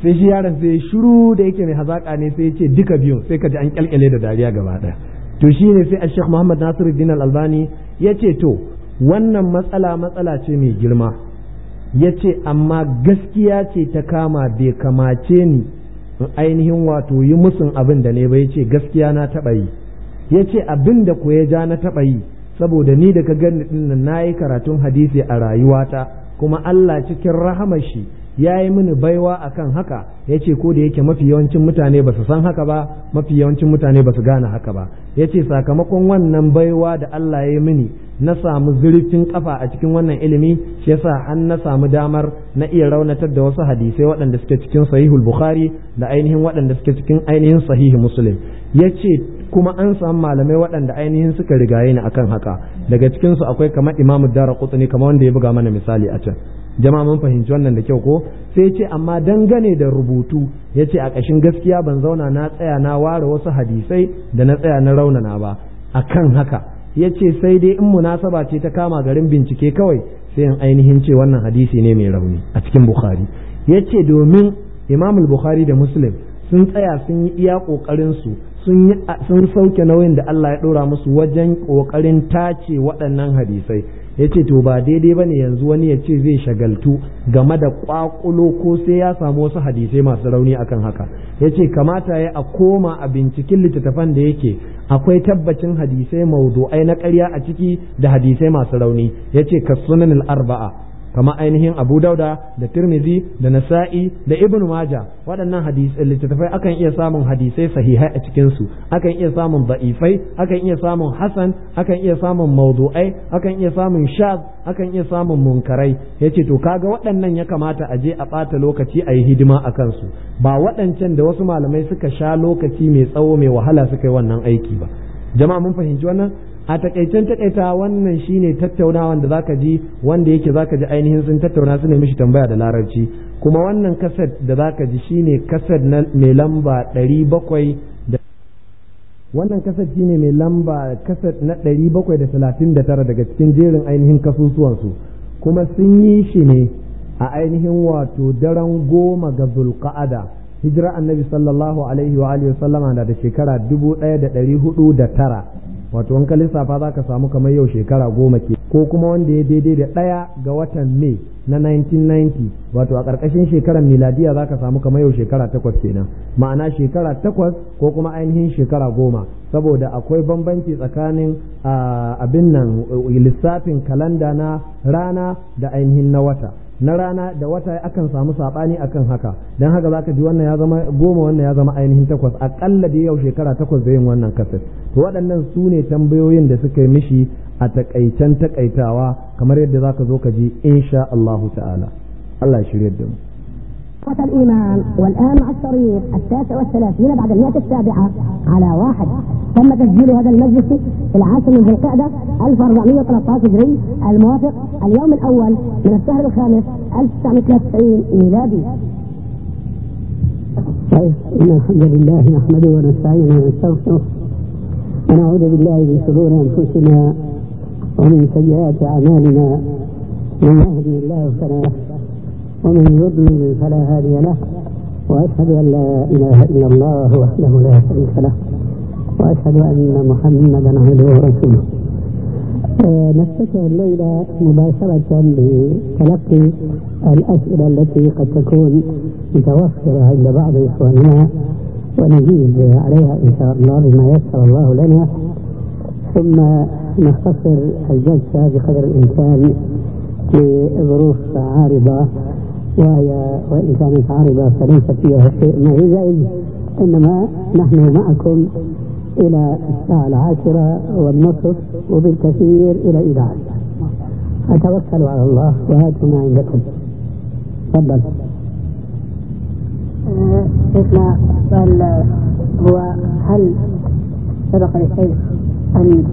sai shi yaron sai shiru da yake mai hazaka ne sai ya ce duka biyun sai ka ji an kyalkyale da dariya gaba ɗaya to shine sai Sheikh Muhammad Nasiruddin Al-Albani ya ce to wannan matsala matsala ce mai girma ya ce amma gaskiya ce ta kama bai kamace ni ainihin wato yi musun abin da ne ba ya ce gaskiya na taɓa yi ya ce abin da ku ya ja na taɓa yi saboda ni da ka gani ɗin na yi karatun hadisi a rayuwata kuma Allah cikin rahamar shi ya yi mini baiwa akan haka ya ce ko da yake mafi yawancin mutane ba su san haka ba mafi yawancin mutane ba su gane haka ba ya ce sakamakon wannan baiwa da Allah ya yi mini na samu zurfin kafa a cikin wannan ilimi shi yasa an na samu damar na iya raunatar da wasu hadisai waɗanda suke cikin sahihul bukhari da ainihin waɗanda suke cikin ainihin sahihi muslim ya ce kuma an samu malamai waɗanda ainihin suka rigaye ni akan haka daga cikinsu akwai kamar imamu daraqutni kamar wanda ya buga mana misali a can jama'a mun fahimci wannan da kyau ko sai ce amma dangane da rubutu ya ce a ƙashin gaskiya ban zauna na tsaya na ware wasu hadisai da na tsaya na raunana ba akan haka ya ce sai dai in munasaba ce ta kama garin bincike kawai sai in ainihin ce wannan hadisi ne mai rauni a cikin bukhari ya ce domin imamul bukhari da muslim sun tsaya sun yi iya ƙoƙarinsu sun sauke nauyin da Allah ya ɗora musu wajen ƙoƙarin tace waɗannan hadisai ya ce to ba daidai ba ne yanzu wani ya ce zai shagaltu game da ƙwaƙulo ko sai ya samu wasu hadisai masu rauni akan haka ya ce kamata ya a koma a binciken littattafan da yake akwai tabbacin hadisai maudu'ai na ƙarya a ciki da hadisai masu rauni ya ce ka sunan al-arba'a kama ainihin Abu Dauda da Tirmizi da Nasa'i da Ibn Majah waɗannan hadisai littattafai akan iya samun hadisai sahihai a cikin su akan iya samun da'ifai akan iya samun hasan akan iya samun mawdu'ai akan iya samun shaz akan iya samun munkarai yace to kaga waɗannan ya kamata a je a ɓata lokaci a yi hidima a kansu ba waɗancan da wasu malamai suka sha lokaci mai tsawo mai wahala suka yi wannan aiki ba jama'a mun fahimci wannan a takaicen takaita wannan shine tattaunawan da zaka ji wanda yake zaka ji ainihin sun tattauna su ne mishi tambaya da larabci kuma wannan kaset da zaka ji shine kaset na mai lamba ɗari bakwai da wannan kaset shine mai lamba kaset na ɗari bakwai da talatin da tara daga cikin jerin ainihin kasusuwan su kuma sun yi shi ne a ainihin wato daren goma ga zulqa'ada hijira annabi sallallahu alaihi wa alihi wasallama da shekara dubu ɗaya da ɗari hudu da tara wato in ka lissafa za ka samu kamar yau shekara goma ke ko kuma wanda ya daidai da ɗaya ga watan mai na nineteen ninety wato a ƙarƙashin shekarar miladiya za ka samu kamar yau shekara takwas kenan ma'ana shekara takwas ko kuma ainihin shekara goma saboda akwai bambanci tsakanin abin nan lissafin kalanda na rana da ainihin na wata na rana da wata akan samu sabani akan haka dan haka zaka ji wannan ya zama goma wannan ya zama ainihin takwas akalla da yau shekara takwas da yin wannan kasar to waɗannan su ne tambayoyin da suka yi mishi a takaicen takaitawa kamar yadda zaka zo ka ji insha Allahu ta'ala Allah ya shirye da mu الإيمان والآن مع الشريط التاسع والثلاثين بعد المئة السابعة على واحد تم تسجيل هذا المجلس في العاشر من ذي القعدة ألف وأربعمائة وثلاثة عشر هجري الموافق اليوم الأول من الشهر الخامس ألف وتسعمائة وثلاثة وتسعين ميلادي. طيب إن الحمد لله نحمده ونستعينه ونستغفره ونعوذ بالله من شرور أنفسنا ومن سيئات أعمالنا من يهدي الله فلا مضل ومن يضلل فلا هادي له وأشهد أن لا إله إلا الله وحده لا شريك له وأشهد أن محمدا عبده ورسوله. آه نفتتح الليلة مباشرة بتلقي الأسئلة التي قد تكون متوفرة عند بعض إخواننا ونجيب عليها إن شاء الله بما يسر الله لنا ثم نختصر الجلسة بقدر الإمكان لظروف عارضة وهي وإن كانت عارضة فليس فيها شيء مهزئ إنما نحن معكم إلى الساعة العاشرة والنصف وبالكثير إلى إلى عشرة. أتوكل على الله وهاتوا ما عندكم. تفضل. شيخنا السؤال هو هل سبق للشيخ أن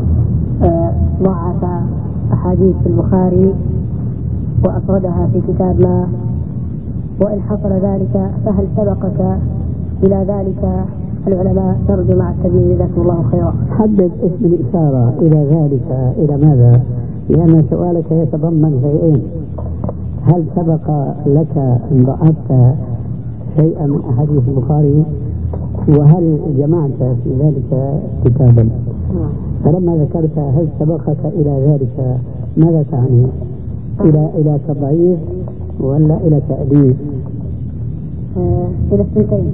ضعف أحاديث البخاري وأفردها في كتاب ما وإن حصل ذلك فهل سبقك إلى ذلك العلماء ترجم مع التبيين جزاكم الله خيرا؟ حدد اسم الإشارة إلى ذلك إلى ماذا؟ لأن سؤالك يتضمن شيئين، هل سبق لك أن ضعفت شيئا من أحاديث البخاري، وهل جمعت في ذلك كتابا؟ فلما ذكرت هل سبقك إلى ذلك ماذا تعني؟ إلى إلى تضعيف ولا إلى تأليف؟ إلى الثنتين.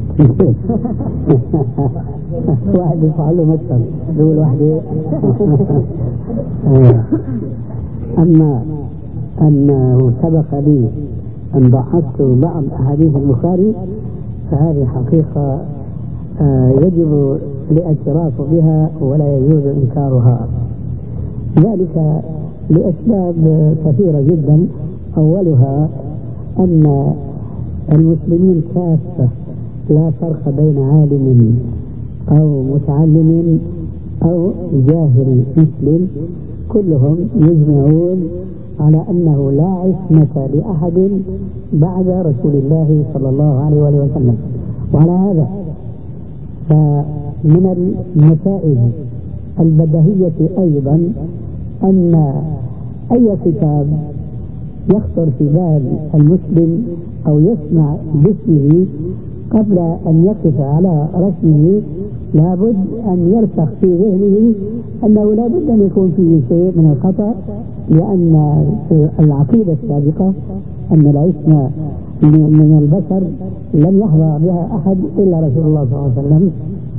واحد يفعل له مثل دول واحدة. أما أنه سبق لي أن ضعفت بعض أحاديث البخاري فهذه حقيقة يجب الاعتراف بها ولا يجوز إنكارها، ذلك لأسباب كثيرة جدا. أولها أن المسلمين كافة لا فرق بين عالم أو متعلم أو جاهل مسلم، كلهم يجمعون على أنه لا عصمة لأحد بعد رسول الله صلى الله عليه وآله وسلم. وعلى هذا فمن النتائج البديهية أيضا أن أي كتاب يخطر في بال المسلم أو يسمع باسمه قبل أن يقف على رسمه لابد أن يرسخ في ذهنه أنه لابد أن يكون فيه شيء من الخطأ، لأن العقيدة السابقة أن العصمة من البشر لم يحظى بها أحد إلا رسول الله صلى الله عليه وسلم.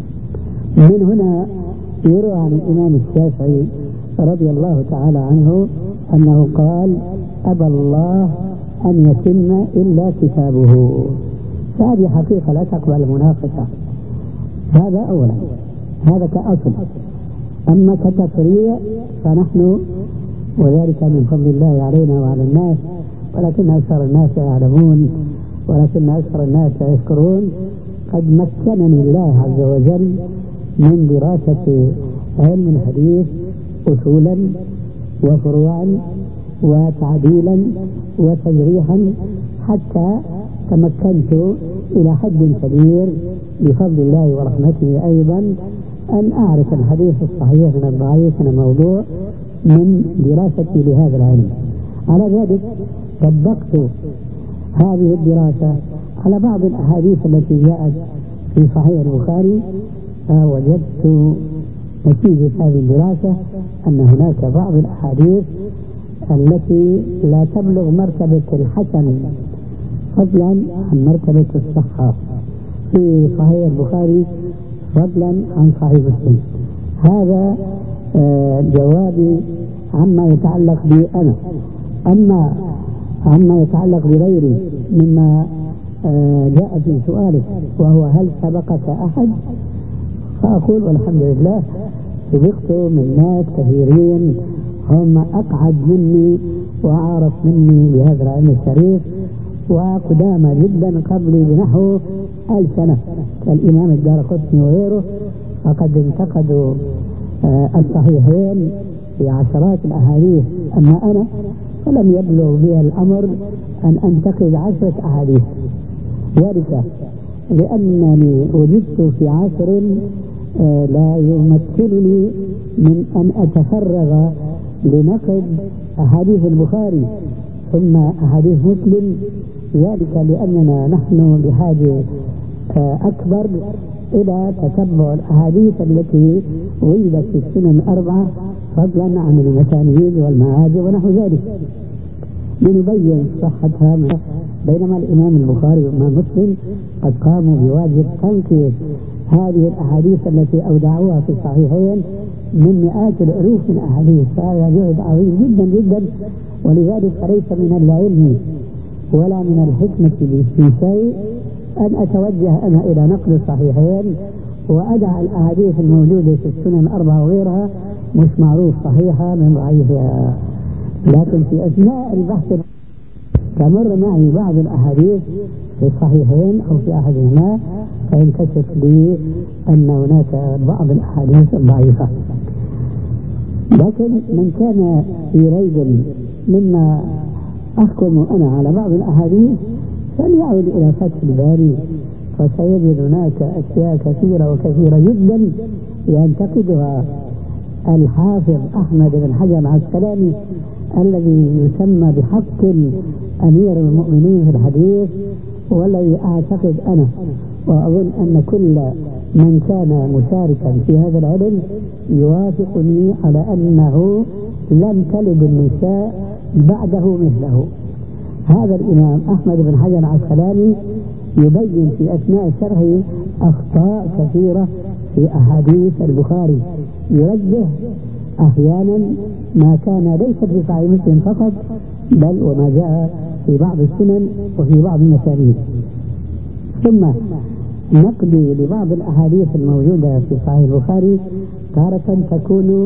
من هنا يروى عن الإمام الشافعي رضي الله تعالى عنه أنه قال: أبى الله أن يتم إلا كتابه. فهذه حقيقة لا تقبل المناقشة. هذا أولا، هذا كأصل. أما كتفريع فنحن، وذلك من فضل الله علينا وعلى الناس، ولكن أكثر الناس يعلمون ولكن أكثر الناس يذكرون، قد مكنني الله عز وجل من دراسة علم الحديث أصولا وفروعا وتعديلا وتجريحا، حتى تمكنت إلى حد كبير بفضل الله ورحمته أيضا أن أعرف الحديث الصحيح من الضعيف من الموضوع من دراستي لهذا العلم. على ذلك طبقت هذه الدراسة على بعض الأحاديث التي جاءت في صحيح البخاري، فوجدت نتيجة هذه الدراسة أن هناك بعض الأحاديث التي لا تبلغ مرتبة الحسن فضلا عن مرتبة الصحة في صحيح البخاري فضلا عن صحيح مسلم. هذا جوابي عما يتعلق بي أنا. أما عما يتعلق بغيري مما جاء في سؤالك وهو هل سبقك أحد، فأقول والحمد لله سبقت من ناس كثيرين هم أقعد مني وأعرف مني بهذا العلم الشريف وقدامى جدا قبلي بنحو ألف سنة، كالإمام الدارقطني وغيره، فقد انتقدوا الصحيحين في عشرات الأحاديث. أما أنا فلم يبلغ بي الأمر أن أنتقد عشرة أحاديث، ذلك لأنني وجدت في عصر لا يمكنني من أن أتفرغ لنقد أحاديث البخاري ثم أحاديث مسلم، ذلك لأننا نحن بحاجة أكبر إلى تتبع الأحاديث التي وجدت في السنن الأربعة فضلا عن المسانيد والمعاجم ونحو ذلك لنبين صحتها، بينما الإمام البخاري والإمام مسلم قد قاموا بواجب تنقية هذه الأحاديث التي أودعوها في الصحيحين من مئات الألوف من أحاديث، فهذا جهد عظيم جدا جدا. ولذلك فليس من العلم ولا من الحكمة في شيء أن أتوجه أنا إلى نقل الصحيحين وأدع الأحاديث الموجودة في السنن الأربعة وغيرها مش معروف صحيحة من ضعيفها. لكن في أثناء البحث تمر معي بعض الأحاديث في الصحيحين أو في أحدهما فينكشف لي أن هناك بعض الأحاديث الضعيفة. لكن من كان في ريب مما أحكم أنا على بعض الأحاديث فليعود إلى فتح الباري، فسيجد هناك أشياء كثيرة وكثيرة جدا ينتقدها الحافظ أحمد بن حجر العسقلاني الذي يسمى بحق أمير المؤمنين في الحديث، والذي أعتقد أنا وأظن أن كل من كان مشاركا في هذا العلم يوافقني على أنه لم تلد النساء بعده مثله. هذا الإمام أحمد بن حجر العسقلاني يبين في أثناء شرحه أخطاء كثيرة في أحاديث البخاري، يرجح أحيانا ما كان ليس في صحيح مسلم فقط، بل وما جاء في بعض السنن وفي بعض المسانيد. ثم نقضي لبعض الأحاديث الموجودة في صحيح البخاري تارة تكون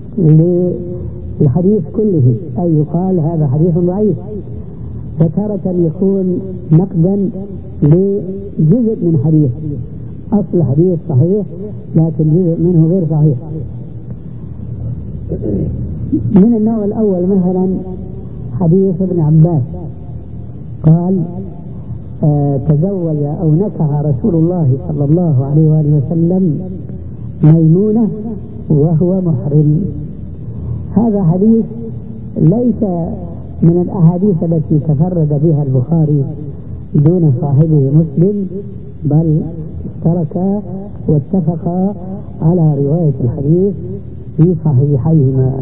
للحديث كله، أي يقال هذا حديث ضعيف، وتارة يكون نقدا لجزء من حديث، أصل حديث صحيح لكن جزء منه غير صحيح. من النوع الأول مثلا حديث ابن عباس قال آه تزوج أو نكح رسول الله صلى الله عليه وآله وسلم ميمونة وهو محرم. هذا حديث ليس من الأحاديث التي تفرد بها البخاري دون صاحبه مسلم، بل اشتركا واتفقا على رواية الحديث في صحيحيهما.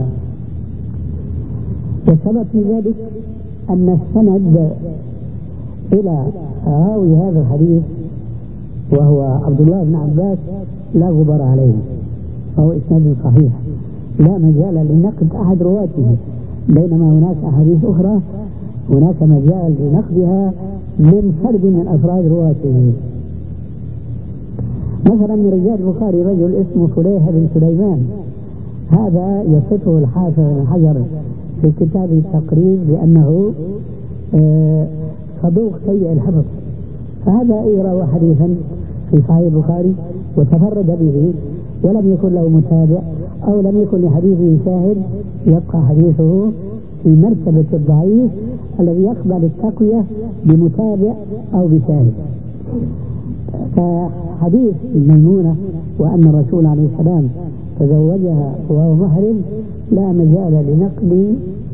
والسبب في ذلك أن السند إلى راوي هذا الحديث وهو عبد الله بن عباس لا غبار عليه، فهو إسناد صحيح لا مجال لنقد أحد رواته، بينما هناك أحاديث أخرى هناك مجال لنقدها من فرد من أفراد رواته. مثلا من رجال البخاري رجل اسمه فليح بن سليمان، هذا يصفه الحافظ بن حجر في كتابه التقريب بأنه صدوق سيء الحفظ، فهذا يروى حديثا في صحيح البخاري وتفرد به ولم يكن له متابع أو لم يكن لحديثه شاهد، يبقى حديثه في مرتبة الضعيف الذي يقبل التقوية بمتابع أو بشاهد. فحديث ميمونة وأن الرسول عليه السلام تزوجها وهو محرم لا مجال لنقل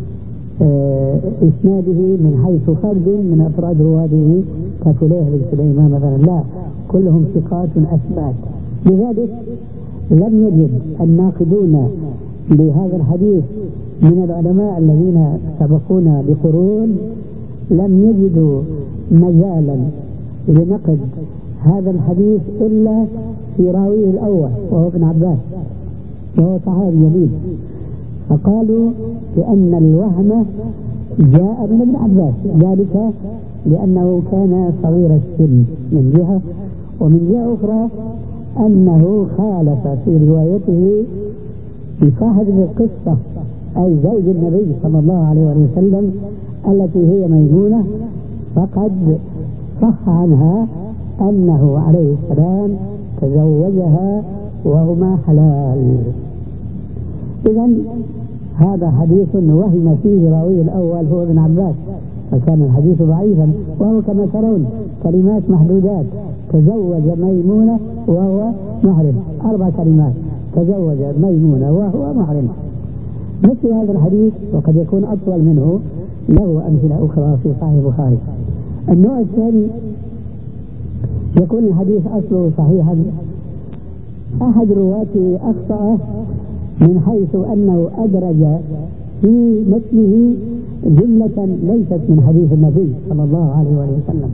إسناده من حيث فرد من أفراد رواده كفليح بن سليمان مثلا، لا، كلهم ثقات أثبات. لذلك لم يجد الناقدون لهذا الحديث من العلماء الذين سبقونا بقرون لم يجدوا مجالا لنقد هذا الحديث إلا في راويه الأول وهو ابن عباس وهو صحابي جليل، فقالوا بأن الوهم جاء من ابن عباس، ذلك لأنه كان صغير السن من جهة، ومن جهة أخرى أنه خالف في روايته بصاحب القصة أي زوج النبي صلى الله عليه وسلم التي هي ميمونة، فقد صح عنها أنه عليه السلام تزوجها وهما حلال. إذن هذا حديث وهم فيه راويه الأول هو ابن عباس، فكان الحديث ضعيفا، وهو كما ترون كلمات محدودات: تزوج ميمونة وهو محرم، أربع كلمات: تزوج ميمونة وهو محرم. مثل هذا الحديث وقد يكون أطول منه له أمثلة أخرى في صحيح البخاري. النوع الثاني يكون الحديث أصله صحيحا، أحد رواته أخطأ من حيث أنه أدرج في متنه جملة ليست من حديث النبي صلى الله عليه وسلم.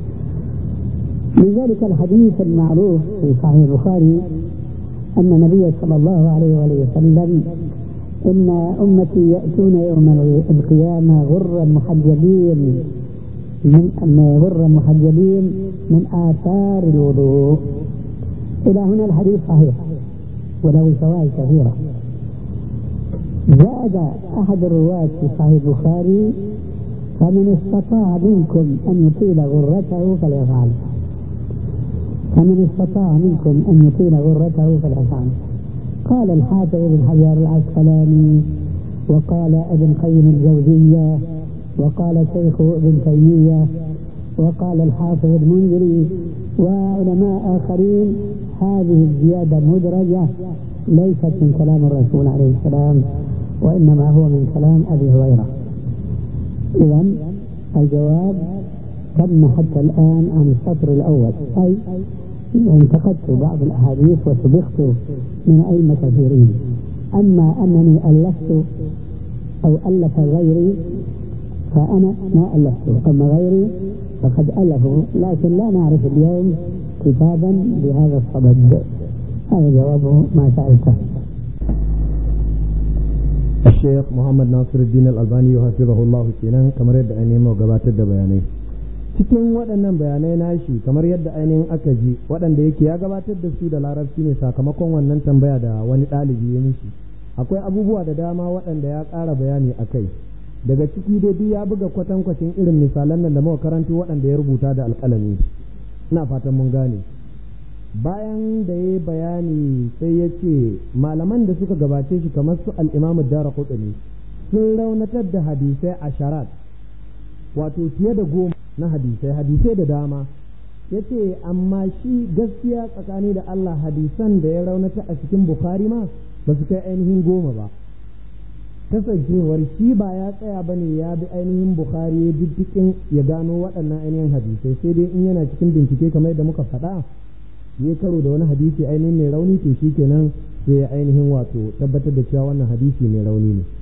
لذلك الحديث المعروف في صحيح البخاري أن النبي صلى الله عليه وسلم: إن أمتي يأتون يوم القيامة غرا محجلين من غرا محجلين من آثار الوضوء. إلى هنا الحديث صحيح وله شواهد كثيرة. زاد أحد الرواة في صحيح البخاري: فمن استطاع منكم أن يطيل غرته فليفعل. فمن استطاع منكم أن يطيل غرته فليفعل. قال الحافظ بن حجر العسقلاني، وقال ابن قيم الجوزية، وقال شيخ ابن تيمية، وقال الحافظ المنذري وعلماء آخرين: هذه الزيادة مدرجة ليست من كلام الرسول عليه السلام، وإنما هو من كلام أبي هريرة. إذن الجواب تم حتى الآن عن السطر الأول، أي انتقدت بعض الأحاديث وسبقت من أئمة كثيرين. أما أنني ألفت أو ألف غيري فأنا ما ألفته، أما غيري فقد ألفوا، لكن لا نعرف اليوم كتابا بهذا الصدد. هذا جواب ما سألته. الشيخ محمد ناصر الدين الألباني حفظه الله kenan kamar yadda ainihin mu gabatar da bayanai cikin waɗannan bayanai nashi, kamar yadda ainihin aka ji waɗanda yake ya gabatar da su da larabci ne sakamakon wannan tambaya da wani ɗalibi ya mishi. Akwai abubuwa da dama waɗanda ya ƙara bayani a kai, daga ciki dai duk ya buga kwatankwacin irin misalan nan da muka karanto waɗanda ya rubuta da alƙalami. Ina fatan mun gane. Bayan da ya bayani sai ya ce malaman da suka gabace shi kamar su al-Imam ad-Darqutni sun raunatar da hadisai asharat, wato fiye da goma na hadisai hadisai da dama. Yace amma shi gaskiya tsakani da Allah hadisan da ya raunata a cikin Bukhari ma ba su kai ainihin goma ba, kasancewar shi ba ya tsaya ba ne ya bi ainihin Bukhari ya diddikin ya gano waɗannan ainihin hadisai, sai dai in yana cikin bincike kamar yadda muka faɗa ya karo da wani hadisi ainihin mai rauni, to shi kenan sai ya ainihin wato tabbatar da cewa wannan hadisi mai rauni ne.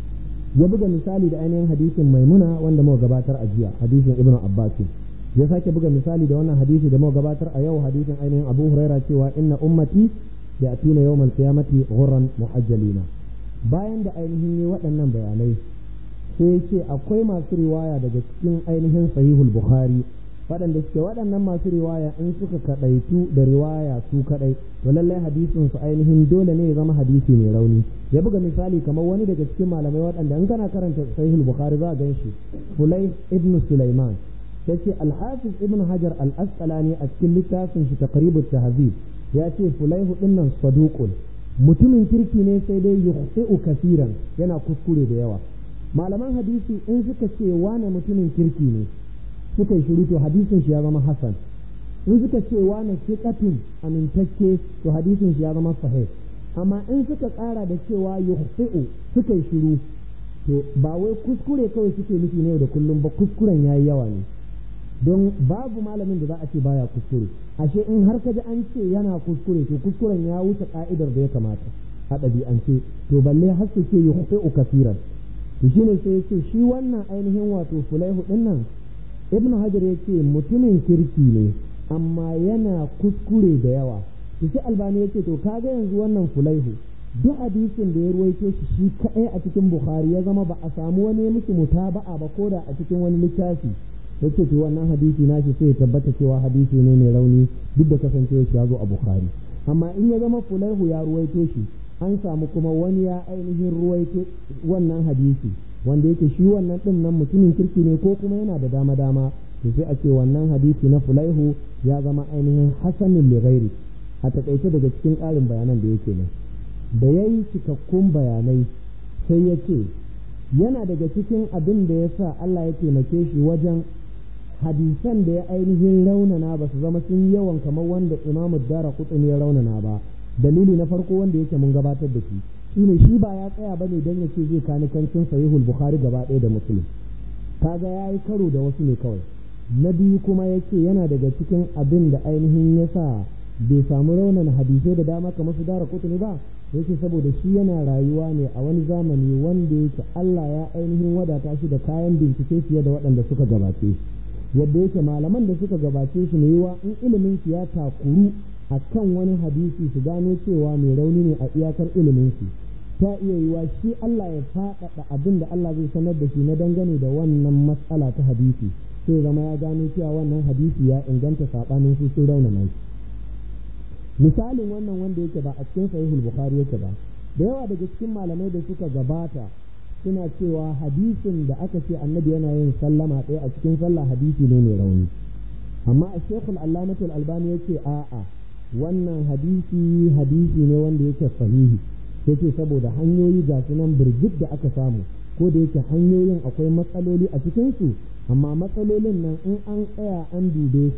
Ya buga misali da ainihin hadisin Maimuna wanda muka gabatar a jiya, hadisin Ibn Abbas. Ya sake buga misali da wannan hadisi da muka gabatar a yau, hadisin ainihin Abu Huraira cewa inna ummati ya'tuna yawmal qiyamati ghurran muhajjalina. Bayan da ainihin yi waɗannan bayanai sai ya ce akwai masu riwaya daga cikin ainihin Sahihul Bukhari waɗanda suke waɗannan masu riwaya in suka kaɗaitu da riwaya su kaɗai, to lallai hadisin su ainihin dole ne ya zama hadisi mai rauni. Ya buga misali kamar wani daga cikin malamai waɗanda in kana karanta Sahihul Bukhari za a gan shi, Fulayh ibn Sulaiman. Yace Al-Hafiz Ibn Hajar Al-Asqalani a cikin littafin shi Taqribut Tahzib ya ce Fulayh dinnan saduqun, mutumin kirki ne sai dai yukhti'u kaseeran, yana kuskure da yawa. Malaman hadisi in suka ce wane mutumin kirki ne suka yi shiru to hadisin shi ya zama hasan. In suka ce wane thiqatun amintacce to hadisin shi ya zama sahih. Amma in suka ƙara da cewa yukhti'u suka yi shiru to ba wai kuskure kawai suke nufi ne da kullum ba, kuskuren yayi yawa ne. Don babu malamin da za a ce baya kuskure, ashe in har kaji an ce yana kuskure to kuskuren ya wuce ka'idar da ya kamata a ɗabi'ance, to balle har su ce yukhti'u kaseeran. to shine sai yace shi wannan ainihin wato Fulaihu din nan Ibn Hajar yace mutumin kirki ne amma yana kuskure da yawa. to sai Albani yace to kaga yanzu wannan Fulaihu duk hadisin da ya ruwaito shi shi kaɗai a cikin Bukhari ya zama ba a samu wani miki mutaba'a ba koda a cikin wani littafi, yace to wannan hadisi nashi sai ya tabbata cewa hadisi ne mai rauni duk da kasancewa shi ya zo a Bukhari. Amma in ya zama Fulaihu ya ruwaito shi an samu kuma wani ya ainihin ruwaito wannan hadisi wanda yake shi wannan din nan mutumin kirki ne ko kuma yana da dama dama, to sai a ce wannan hadisi na Fulaihu ya zama ainihin hasanun li ghairi. A takaice daga cikin ƙarin bayanan da yake nan da yayi cikakkun bayanai sai ya ce yana daga cikin abin da ya sa Allah ya taimake shi wajen hadisan da ya ainihin raunana ba su zama sun yawan kamar wanda Imam Daraqutni ya raunana ba. Dalili na farko wanda yake mun gabatar da shi shine shi ba ya tsaya bane dan yace zai kani kancin Sahihul Bukhari gaba ɗaya da Muslim, kaga yayi karo da wasu ne kawai. Na biyu kuma yace yana daga cikin abin da ainihin yasa bai samu raunan hadisai da dama kamar su Daraqutni ba, yake saboda shi yana rayuwa ne a wani zamani wanda yake Allah ya ainihin wadata shi da kayan bincike fiye da waɗanda suka gabace, yadda yake malaman da suka gabace shi ne yiwa in ilimin shi ya takuru a kan wani hadisi su gano cewa mai rauni ne a iyakar ilimin shi, ta iya yiwa shi Allah ya faɗaɗa abin da Allah zai sanar da shi na dangane da wannan matsala ta hadisi, sai zama ya gano cewa wannan hadisi ya inganta saɓanin su sun raunana shi. Misalin wannan wanda yake ba a cikin Sahihul Bukhari yake ba, da yawa daga cikin malamai da suka gabata suna cewa hadisin da aka ce annabi yana yin sallama ɗaya a cikin sallah hadisi ne mai rauni. Amma a Sheikhul Allamatul Albani yake a'a wannan hadisi hadisi ne wanda yake sahihi, yace saboda hanyoyi ga sunan birjik da aka samu, ko da yake hanyoyin akwai matsaloli a cikin su, amma matsalolin nan in an tsaya an dube su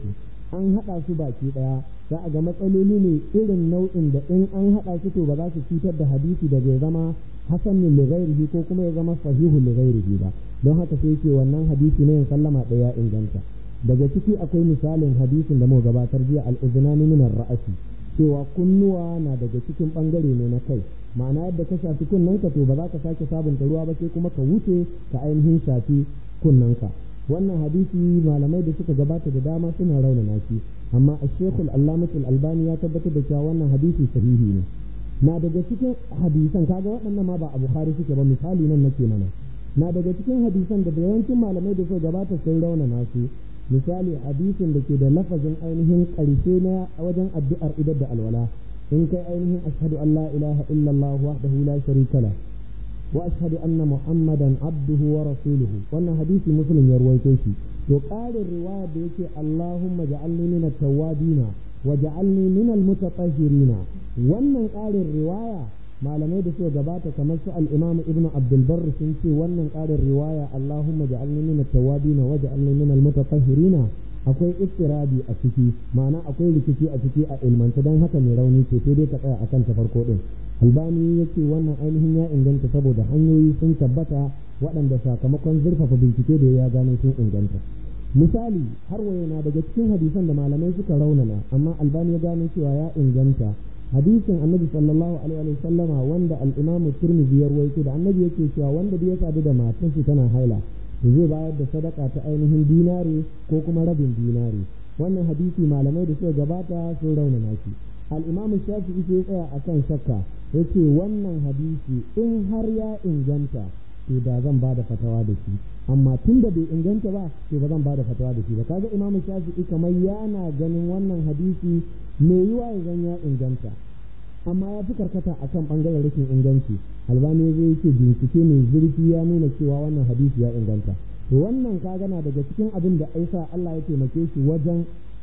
an haɗa su baki ɗaya za a ga matsaloli ne irin nau'in da in an haɗa su to ba za su cutar da hadisi da bai zama hasanun lighairihi ko kuma ya zama sahihu lighairihi ba. Don haka sai ce wannan hadisi ne sallama ɗaya inganta. Daga ciki akwai misalin hadisin da muka gabatar jiya al-udhnani min ar-ra'si, cewa kunnuwa na daga cikin bangare ne na kai, ma'ana yadda ka shafi kunnanka to ba za ka sake sabunta ruwa ba sai kuma ka wuce ka ainihin shafi kunnanka. Wannan hadisi malamai da suka gabata da dama suna raunana shi, amma Sheikh al-Allamah al-Albani ya tabbatar da cewa wannan hadisi sahihi ne. Na daga cikin hadisan kaga waɗannan ma ba a Bukhari suke ba, misali nan nake mana. Na daga cikin hadisan da yawancin malamai da suka gabata sun raunana su, misali hadisin da ke da lafazin ainihin ƙarshe na wajen addu'ar idar da alwala, in kai ainihin ashhadu an la ilaha illallah wahdahu la sharika la wa ashhadu anna muhammadan abduhu wa rasuluhu, wannan hadisi muslim ya ruwaito shi. To ƙarin riwaya da yake allahumma ja'alni min at-tawwabina wa ja'alni min al-mutatahhirina, wannan ƙarin riwaya malamai da suka gabata kamar su al-Imam Ibn Abdul Barr sun ce wannan ƙarin riwaya Allahumma ja'alni min at-tawwabin wa ja'alni min al-mutatahhirin akwai iftirabi a ciki, ma'ana akwai rikici a ciki a ilmanta, dan haka mai rauni ce sai dai ka tsaya akan ta farko din. Albani yace wannan ainihin ya inganta saboda hanyoyi sun tabbata waɗanda sakamakon zurfafa bincike da ya gano sun inganta. Misali har waye na daga cikin hadisan da malamai suka raunana amma Albani ya gano cewa ya inganta, hadisin annabi sallallahu alaihi wa sallama wanda al-imam Tirmidhi ya rawaito da annabi yake cewa wanda bai sadu da matar shi tana haila to zai bayar da sadaka ta ainihin dinari ko kuma rabin dinari. Wannan hadisi malamai da suka gabata sun raunana shi. Al-imam Shafi'i sai tsaya akan shakka, yace wannan hadisi in har ya inganta to da zan bada fatawa da shi, amma tun da bai inganta ba to ba zan bada fatawa da shi ba. Kaga imam Shafi'i kamar yana ganin wannan hadisi mai yiwa ya zan ya inganta, amma ya fi karkata a kan ɓangaren rashin inganci. Albani zai yake bincike mai zurfi ya nuna cewa wannan hadisi ya inganta. To wannan ka gana daga cikin abin da aisa Allah ya taimake shi wajen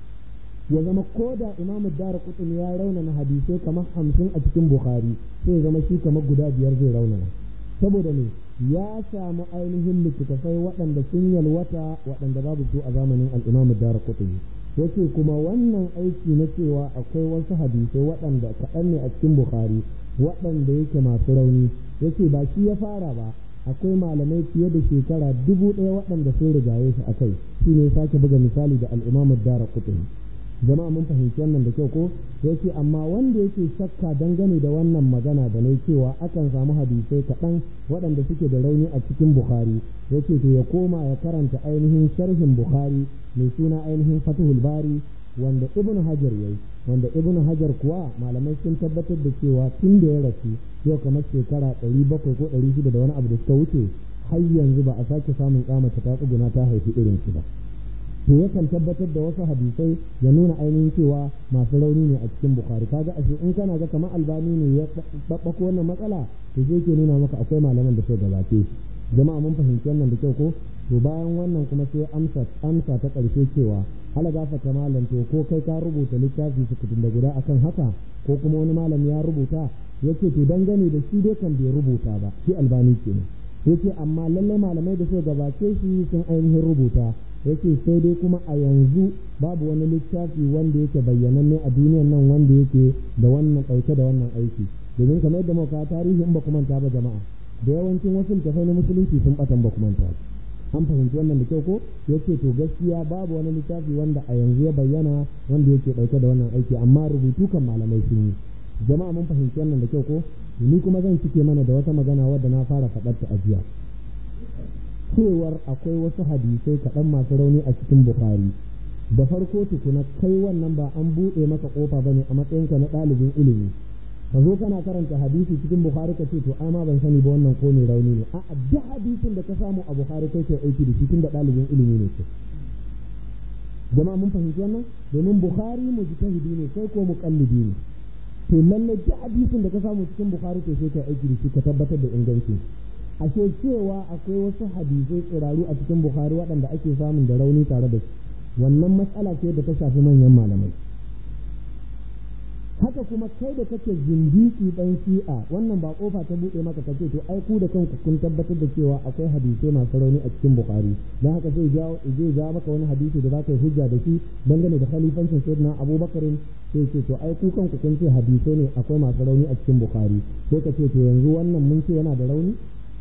ya zama ko da imamu Daraqutni ya raunana hadisai kamar hamsin a cikin Bukhari, sai ya zama shi kamar guda biyar zai raunana. Saboda ne ya samu ainihin littattafai waɗanda sun yalwata waɗanda babu su a zamanin al-imamu Daraqutni. Yace kuma wannan aiki na cewa akwai wasu hadisai waɗanda kaɗan ne a cikin Bukhari waɗanda yake masu rauni, yace ba shi ya fara ba, akwai malamai fiye da shekara dubu ɗaya waɗanda sun rigaye shi akai. Shi ne sake buga misali da al-Imam ad-Daraqutni. Jama'a mun fahimci wannan da kyau ko? Yace amma wanda yake shakka dangane da wannan magana da nayi cewa akan samu hadisai kaɗan waɗanda suke da rauni a cikin Bukhari, yace to ya koma ya karanta ainihin sharhin Bukhari mai suna ainihin Fathul Bari wanda Ibn Hajar yayi, wanda Ibn Hajar kuwa malamai sun tabbatar da cewa tun da ya rasu yau kamar shekara ɗari bakwai ko ɗari shida da wani abu da suka wuce har yanzu ba a sake samun kamata ta tsuguna ta haifi irin shi ba. To yakan tabbatar da wasu hadisai ya nuna ainihin cewa masu rauni ne a cikin Bukhari. Kaga ashe in kana ga kamar Albani ne ya babbako wannan matsala to zai ke nuna maka akwai malaman da suka gabace. Jama'a mun fahimci wannan da kyau ko? To bayan wannan kuma sai amsa amsa ta ƙarshe cewa hala gafata malam to ko kai ka rubuta littafi sukutun da guda akan haka ko kuma wani malami ya rubuta, yace to dangane da shi dai kan bai rubuta ba, shi Albani kenan. Yace amma lallai malamai da suka gabace shi sun ainihin rubuta, yace sai dai kuma a yanzu babu wani littafi wanda yake bayyananne a duniyar nan wanda yake da wannan ɗauke da wannan aiki. Domin kamar yadda muka tarihi in ba ku manta ba jama'a, da yawancin wasu littafai na musulunci sun batan ba ku manta. An fahimci wannan da kyau ko? Yace to gaskiya babu wani littafi wanda a yanzu ya bayyana wanda yake ɗauke da wannan aiki, amma rubutu kan malamai sun yi. Jama'a mun fahimci wannan da kyau ko? Ni kuma zan cike mana da wata magana wadda na fara faɗar ta a jiya. Cewar akwai wasu hadisai kaɗan masu rauni a cikin Bukhari. Da farko tukuna kai wannan ba an buɗe maka ƙofa bane a matsayinka na ɗalibin ilimi. Ka zo kana karanta hadisi cikin Bukhari ka ce to ai ma ban sani ba wannan ko ne rauni ne. A'a duk hadisin da ka samu a Bukhari kai kai aiki da shi tun da ɗalibin ilimi ne ce. Jama'a mun fahimci wannan? Domin Bukhari mujtahidi ne kai ko muqallidi ne. To lalle duk hadisin da ka samu cikin Bukhari to sai kai aiki da shi ka tabbatar da ingancin. Ashe cewa akwai wasu hadisai tsiraru a cikin Bukhari waɗanda ake samun da rauni tare da su, wannan matsala ce da ta shafi manyan malamai. haka kuma kai da kake zindiki dan shi'a wannan ba kofa ta bude maka kace to ai ku da kanku kun tabbatar da cewa akwai hadisai masu rauni a cikin bukhari dan haka sai jawo zai ja maka wani hadisi da zaka yi hujja da shi dangane da khalifancin sayyidina abubakar sai ce to ai ku kanku kun ce hadisai ne akwai masu rauni a cikin bukhari sai ka ce to yanzu wannan mun ce yana da rauni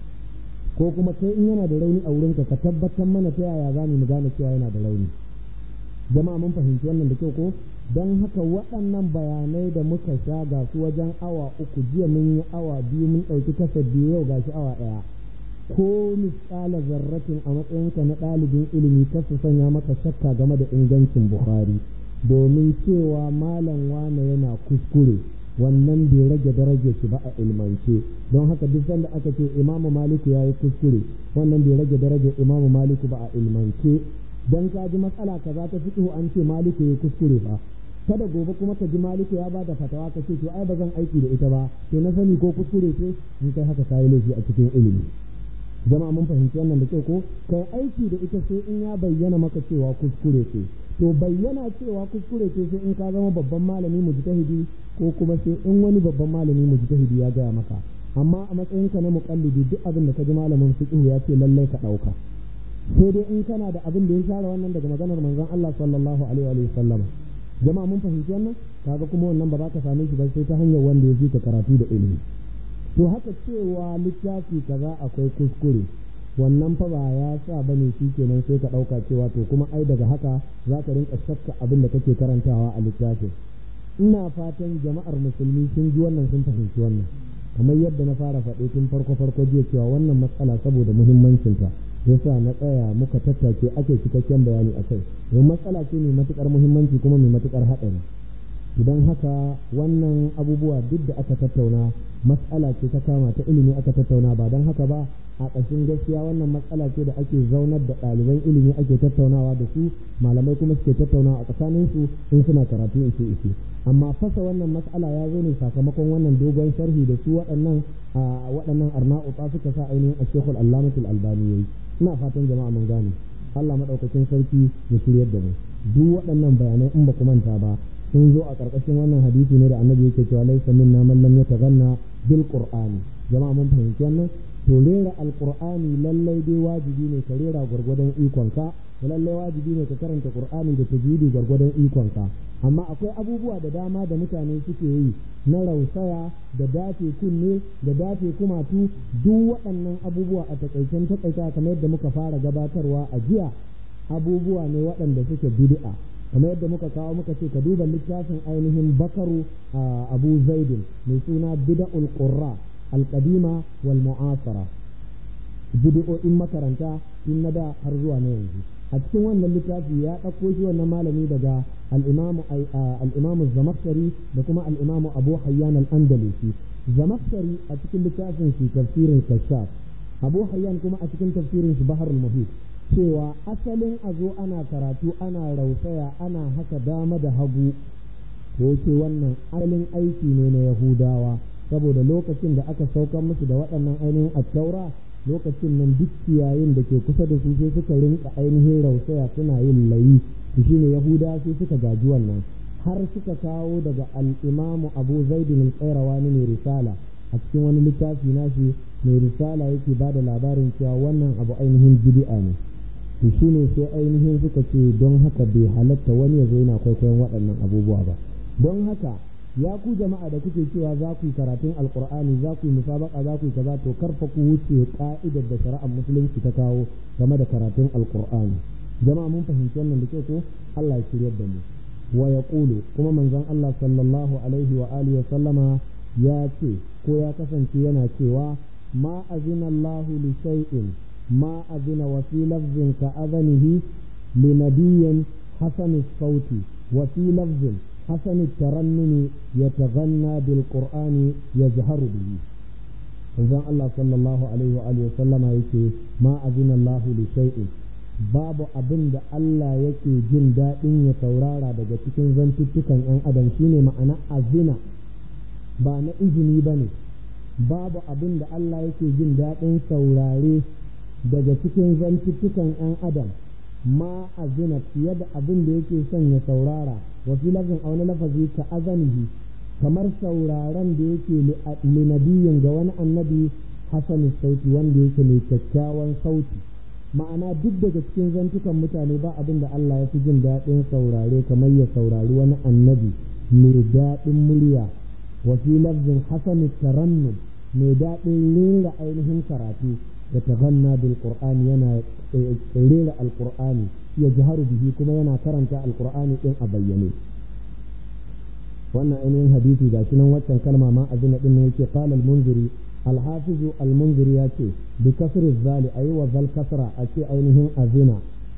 ko kuma kai in yana da rauni a wurinka ka tabbatar mana ta yaya za mu gane cewa yana da rauni jama'a mun fahimci wannan da kyau ko don haka waɗannan bayanai da muka sha ga su wajen awa uku jiya mun yi awa biyu mun ɗauki kasar biyu yau ga shi awa ɗaya ko misƙala zarratin a matsayinka na ɗalibin ilimi ka su sanya maka shakka game da ingancin bukhari domin cewa malam wane yana kuskure wannan bai rage darajar shi ba a ilmance don haka duk sanda aka ce imamu maliku ya yi kuskure wannan bai rage darajar imamu maliku ba a ilmance dan ka ji matsala kaza ta fiqhu an ce maliku ya kuskure ba kada gobe kuma ka ji maliku ya bada fatawa ka ce to ai ba zan aiki da ita ba to na sani ko kuskure ce in kai haka kai laifi a cikin ilimi jama'a mun fahimci wannan da kyau ko kai aiki da ita sai in ya bayyana maka cewa kuskure ce to bayyana cewa kuskure ce sai in ka zama babban malami mujtahidi ko kuma sai in wani babban malami mujtahidi ya gaya maka amma a matsayinka na muqallidi duk abin da ka ji malamin fiqhu ya ce lallai ka dauka sai dai in kana da abin da ya share wannan daga maganar manzon Allah sallallahu alaihi wa sallam jama'a mun fahimci wannan kaga kuma wannan ba za ka same shi ba sai ta hanyar wanda ya ji ka karatu da ilimi to haka cewa littafi kaza akwai kuskure wannan fa ba ya sa bane shikenan sai ka dauka cewa to kuma ai daga haka za ka rinka shakka abin da kake karantawa a littafin ina fatan jama'ar musulmi sun ji wannan sun fahimci wannan kamar yadda na fara faɗe tun farko farko jiya cewa wannan matsala saboda muhimmancinta yasa na tsaya muka tattace ake cikakken bayani akai don matsala ce mai matukar muhimmanci kuma mai matukar haɗari idan haka wannan abubuwa duk da aka tattauna matsala ce ta kama ta ilimi aka tattauna ba don haka ba a ƙashin gaskiya wannan matsala ce da ake zaunar da ɗaliban ilimi ake tattaunawa da su malamai kuma suke tattaunawa a tsakanin su in suna karatu in su ishe amma fasa wannan matsala ya zo ne sakamakon wannan dogon sharhi da su waɗannan waɗannan arna'uta suka sa ainihin a shekul allamatul albani yayi ina fatan jama'a mun gane Allah madaukakin sarki ya shiryar da mu duk waɗannan bayanai in ba ku manta ba sun zo a ƙarƙashin wannan hadisi ne da annabi yake cewa laysa minna man lam yataghanna bil qur'ani jama'a mun fahimci wannan to rera alqur'ani lallai dai wajibi ne ka rera gwargwadon ikonka lallai wajibi ne ka karanta qur'ani da tajwidi gwargwadon ikonka amma akwai abubuwa da dama da mutane suke yi na rausaya da dace kunne da dace kumatu duk waɗannan abubuwa a takaicen takaita kamar yadda muka fara gabatarwa a jiya abubuwa ne waɗanda suke bid'a kamar yadda muka kawo muka ce ka duba littafin ainihin bakaru abu zaidin mai suna bid'ul qurra al-qadima wal mu'asara bid'o'in makaranta tun na da har zuwa na yanzu a cikin wannan littafi ya ɗauko shi wannan malami daga al-imamu al-imamu Zamakhshari da kuma al-imamu Abu Hayyan al-Andalusi Zamakhshari a cikin littafin shi tafsirin Kashaf Abu Hayyan kuma a cikin tafsirin shi Baharul Muhit cewa asalin a zo ana karatu ana rausaya ana haka dama da hagu ko ce wannan asalin aiki ne na Yahudawa saboda lokacin da aka saukar musu da waɗannan ainihin at-Taura lokacin nan duk ciyayin da ke kusa da su sai suka rinka ainihin rausaya suna yin layi shi ne Yahudawa sai suka gaji wannan har suka kawo daga al-Imam Abu Zaid al-Qayrawani ne risala a cikin wani littafi nashi mai risala yake bada labarin cewa wannan abu ainihin bid'a ne to shine sai ainihin suka ce don haka bai halatta wani ya zo yana kwaikwayon waɗannan abubuwa ba don haka ya ku jama'a da kuke cewa za ku yi karatun alkur'ani za ku yi musabaka za ku yi kaza to karfa ku wuce ka'idar da shari'ar musulunci ta kawo game da karatun alkur'ani jama'a mun fahimci wannan da kyau ko Allah ya shiryar da mu wa yaqulu kuma manzon Allah sallallahu alaihi wa alihi wa sallama ya ce ko ya kasance yana cewa ma azina Allah li shay'in ma azina wa fi lafzin ka adanihi li nabiyyin hasan as-sauti wa fi lafzin حسن الترنم يتغنى بالقرآن يجهر به إذن الله صلى الله عليه وآله وسلم يقول ما أذن الله لشيء babu abin da Allah yake jin daɗin ya saurara daga cikin zantuttukan ‘yan adam shine ma'ana azina ba na izini ba ne babu abin da Allah yake jin daɗin saurare daga cikin zantuttukan ‘yan adam ma azina fiye da abin da yake son ya saurara wa fi lafzin a wani lafazi ka azanihi kamar sauraron da yake linabiyin ga wani annabi hasan sauti wanda yake mai kyakkyawan sauti. Ma'ana duk daga cikin zantukan mutane ba abin da Allah ya fi jin daɗin saurare kamar ya saurari wani annabi mai daɗin murya, wa fi lafzin hasan tarannum, mai daɗin rera ainihin karatu, da taganna bil qur'ani, yana rera alqur'ani, ya jaharu bihi kuma yana karanta alqur'ani din a bayyane. wannan ainihin hadisi ga shi nan waccan kalma ma azina din ne yake qala al-munziri al-hafiz al-munziri yace bi kasri zali ayi wa zal kasra ace ainihin azina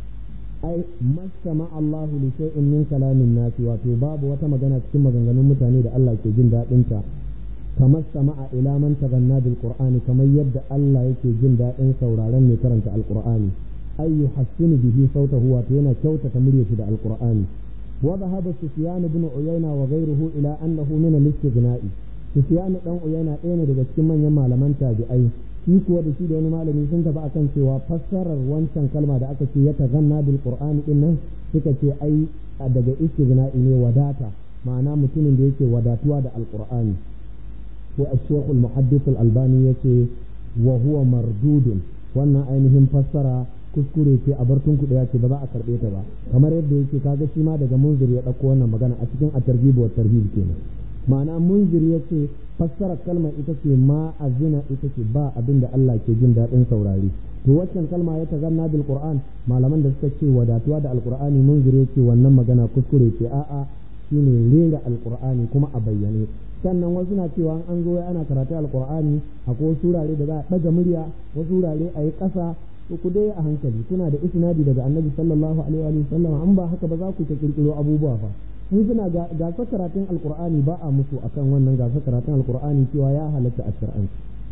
ai masama Allah li shay'in min kalamin nasi, wato babu wata magana cikin maganganun mutane da Allah ke jin dadin ta kamar sama'a ila man taganna bil qur'ani, kamar yadda Allah yake jin dadin sauraron mai karanta al-qur'ani, ay yuhassinu bihi sautahu, wato yana kyautata muryarsa da al-qur'ani. وذهب سفيان بن عيينة وغيره إلى أنه من الاستغناء. سفيان بن عيينة أين daga cikin manyan malaman tabi'ai, shi kuwa da shi da wani malami sun tafi akan cewa fassarar wancan kalma da aka ce ya taganna bil qur'ani din nan suka ce ai daga istighna'i ne, wadata, ma'ana mutumin da yake wadatuwa da alqur'ani. sai al-shaykh al-muhaddith al-albani yace wa huwa mardudun, wannan ainihin fassara kuskure ce a bartun kuɗi ya ce ba za a karɓe ta ba, kamar yadda yake kaga shi ma daga munzir ya ɗauko wannan magana a cikin at-targhib wa tarhib kenan. ma'ana munzir ya ce fassarar kalmar ita ce ma azina, ita ce ba abin da Allah ke jin daɗin saurari. to waccan kalma ya taganna bil qur'an, malaman da suka ce wadatuwa da alqur'ani, munzir ya ce wannan magana kuskure ce, a'a shine rera alqur'ani kuma a bayyane. sannan wasu na cewa an zo ana karatu alqur'ani akwai wasu wurare da za a ɗaga murya, wasu wurare a yi ƙasa. to ku dai a hankali, kuna da isnadi daga annabi sallallahu alaihi wa sallam, an ba haka ba za ku ta kirkiro abubuwa fa. in suna gasa karatun alqur'ani ba a musu akan wannan gasa karatun alqur'ani cewa ya halatta a shar'anci.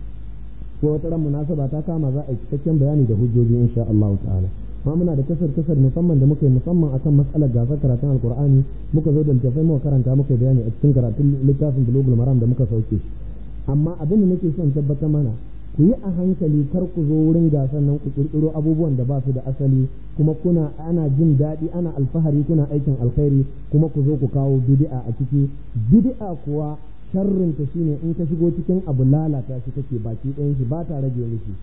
ko wata ran munasaba ta kama za a yi cikakken bayani da hujjoji insha Allah ta'ala. ma muna da kasar kasar musamman da muka yi musamman akan matsalar gasa karatun alqur'ani, muka zo da littafai muka karanta muka bayani a cikin karatun littafin bulugul maram da muka sauke. amma abin da nake son tabbatar mana, ku yi a hankali, kar ku zo wurin gasar nan ku kirkiro abubuwan da ba su da asali, kuma kuna ana jin daɗi ana alfahari kuna aikin alkhairi, kuma ku zo ku kawo bid'a a ciki. bid'a kuwa sharrin ta shine in ka shigo cikin abu lalata shi kake, baki ɗayan shi ba ta rage miki.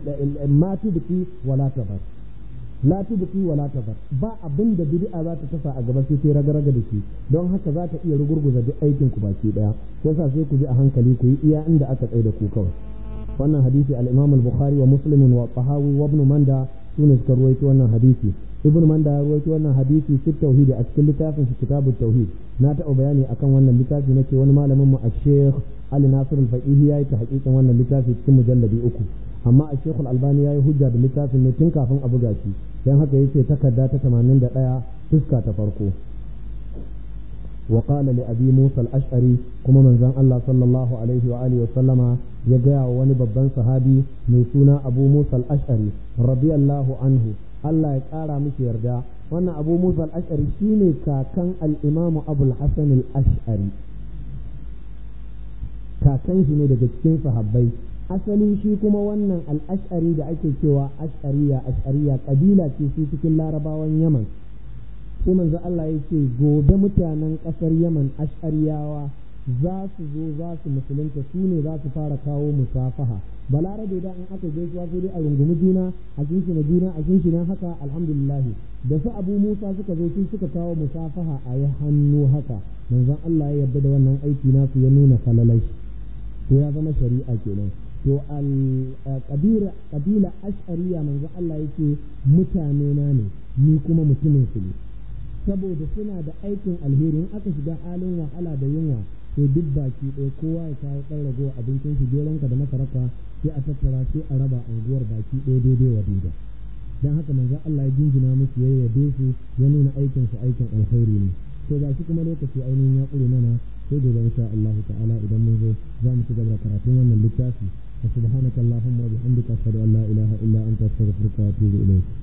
ma tubqi wala tabar, la tubqi wala tabar, ba abin da bid'a za ta tafa a gaba sai ta raga-raga da shi, don haka za ta iya rugurguza duk aikin ku baki ɗaya. sai sa sai ku ji a hankali, ku yi iya inda aka tsaye da ku kawai. wannan hadisi al-Imam al-Bukhari wa Muslim wa Tahawi wa Ibn Manda sune suka ruwaito wannan hadisi. Ibn Manda ya ruwaito wannan hadisi fi tauhid a cikin littafin shi Kitabut Tauhid. na taɓa bayani akan wannan littafi nake wani malamin mu al-Sheikh Ali Nasir al-Faqihi yayi ta hakikin wannan littafi cikin mujalladi uku, amma al-Sheikh al-Albani yayi hujja da littafin ne tun kafin a buga shi, dan haka yace takarda ta tamanin da ɗaya fuska ta farko. وقال لأبي موسى الأشعري كما من زان الله صلى الله عليه وآله وسلم يجاء ونببان صحابي ميسونا أبو موسى الأشعري رضي الله عنه الله يكارا مش يرجع. وانا أبو موسى الأشعري شيني كان الإمام أبو الحسن الأشعري، كان شيني دقى تكين صحابي. asali shi kuma wannan al-ash'ari da ake cewa ash'ariya ash'ariya kabila ce su cikin larabawan Yaman. sai manzo Allah ya ce gobe mutanen ƙasar Yaman ash'ariyawa za su zo za su musulunta, su ne za su fara kawo musafaha. balarabe da in aka gaisuwa sai dai a rungumi juna, a kinshina juna a kinshina haka, alhamdulillah. da su Abu Musa suka zo su suka kawo musafaha a yi hannu haka, manzon Allah ya yarda da wannan aiki nasu, ya nuna falalai, to ya zama shari'a kenan. to al kabira kabila ash'ariya manzon Allah yake mutane na ne, ni kuma mutumin su ne, saboda suna da aikin alheri. in aka shiga halin wahala da yunwa sai duk baki ɗaya kowa ya kawo ɗan rago abincin shi, geronka da masaraka sai a tattara sai a raba anguwar baki ɗaya daidai wa daidai. dan haka manzo Allah ya jinjina musu, ya yabe su, ya nuna aikin su aikin alheri ne. to ga shi kuma lokaci ainihin ya ƙure mana, sai gobe insha Allah ta'ala idan mun zo za mu ci gaba da karatun wannan littafi. subhanakallahumma wa bihamdika ashhadu an la ilaha illa anta astaghfiruka wa atubu ilayk.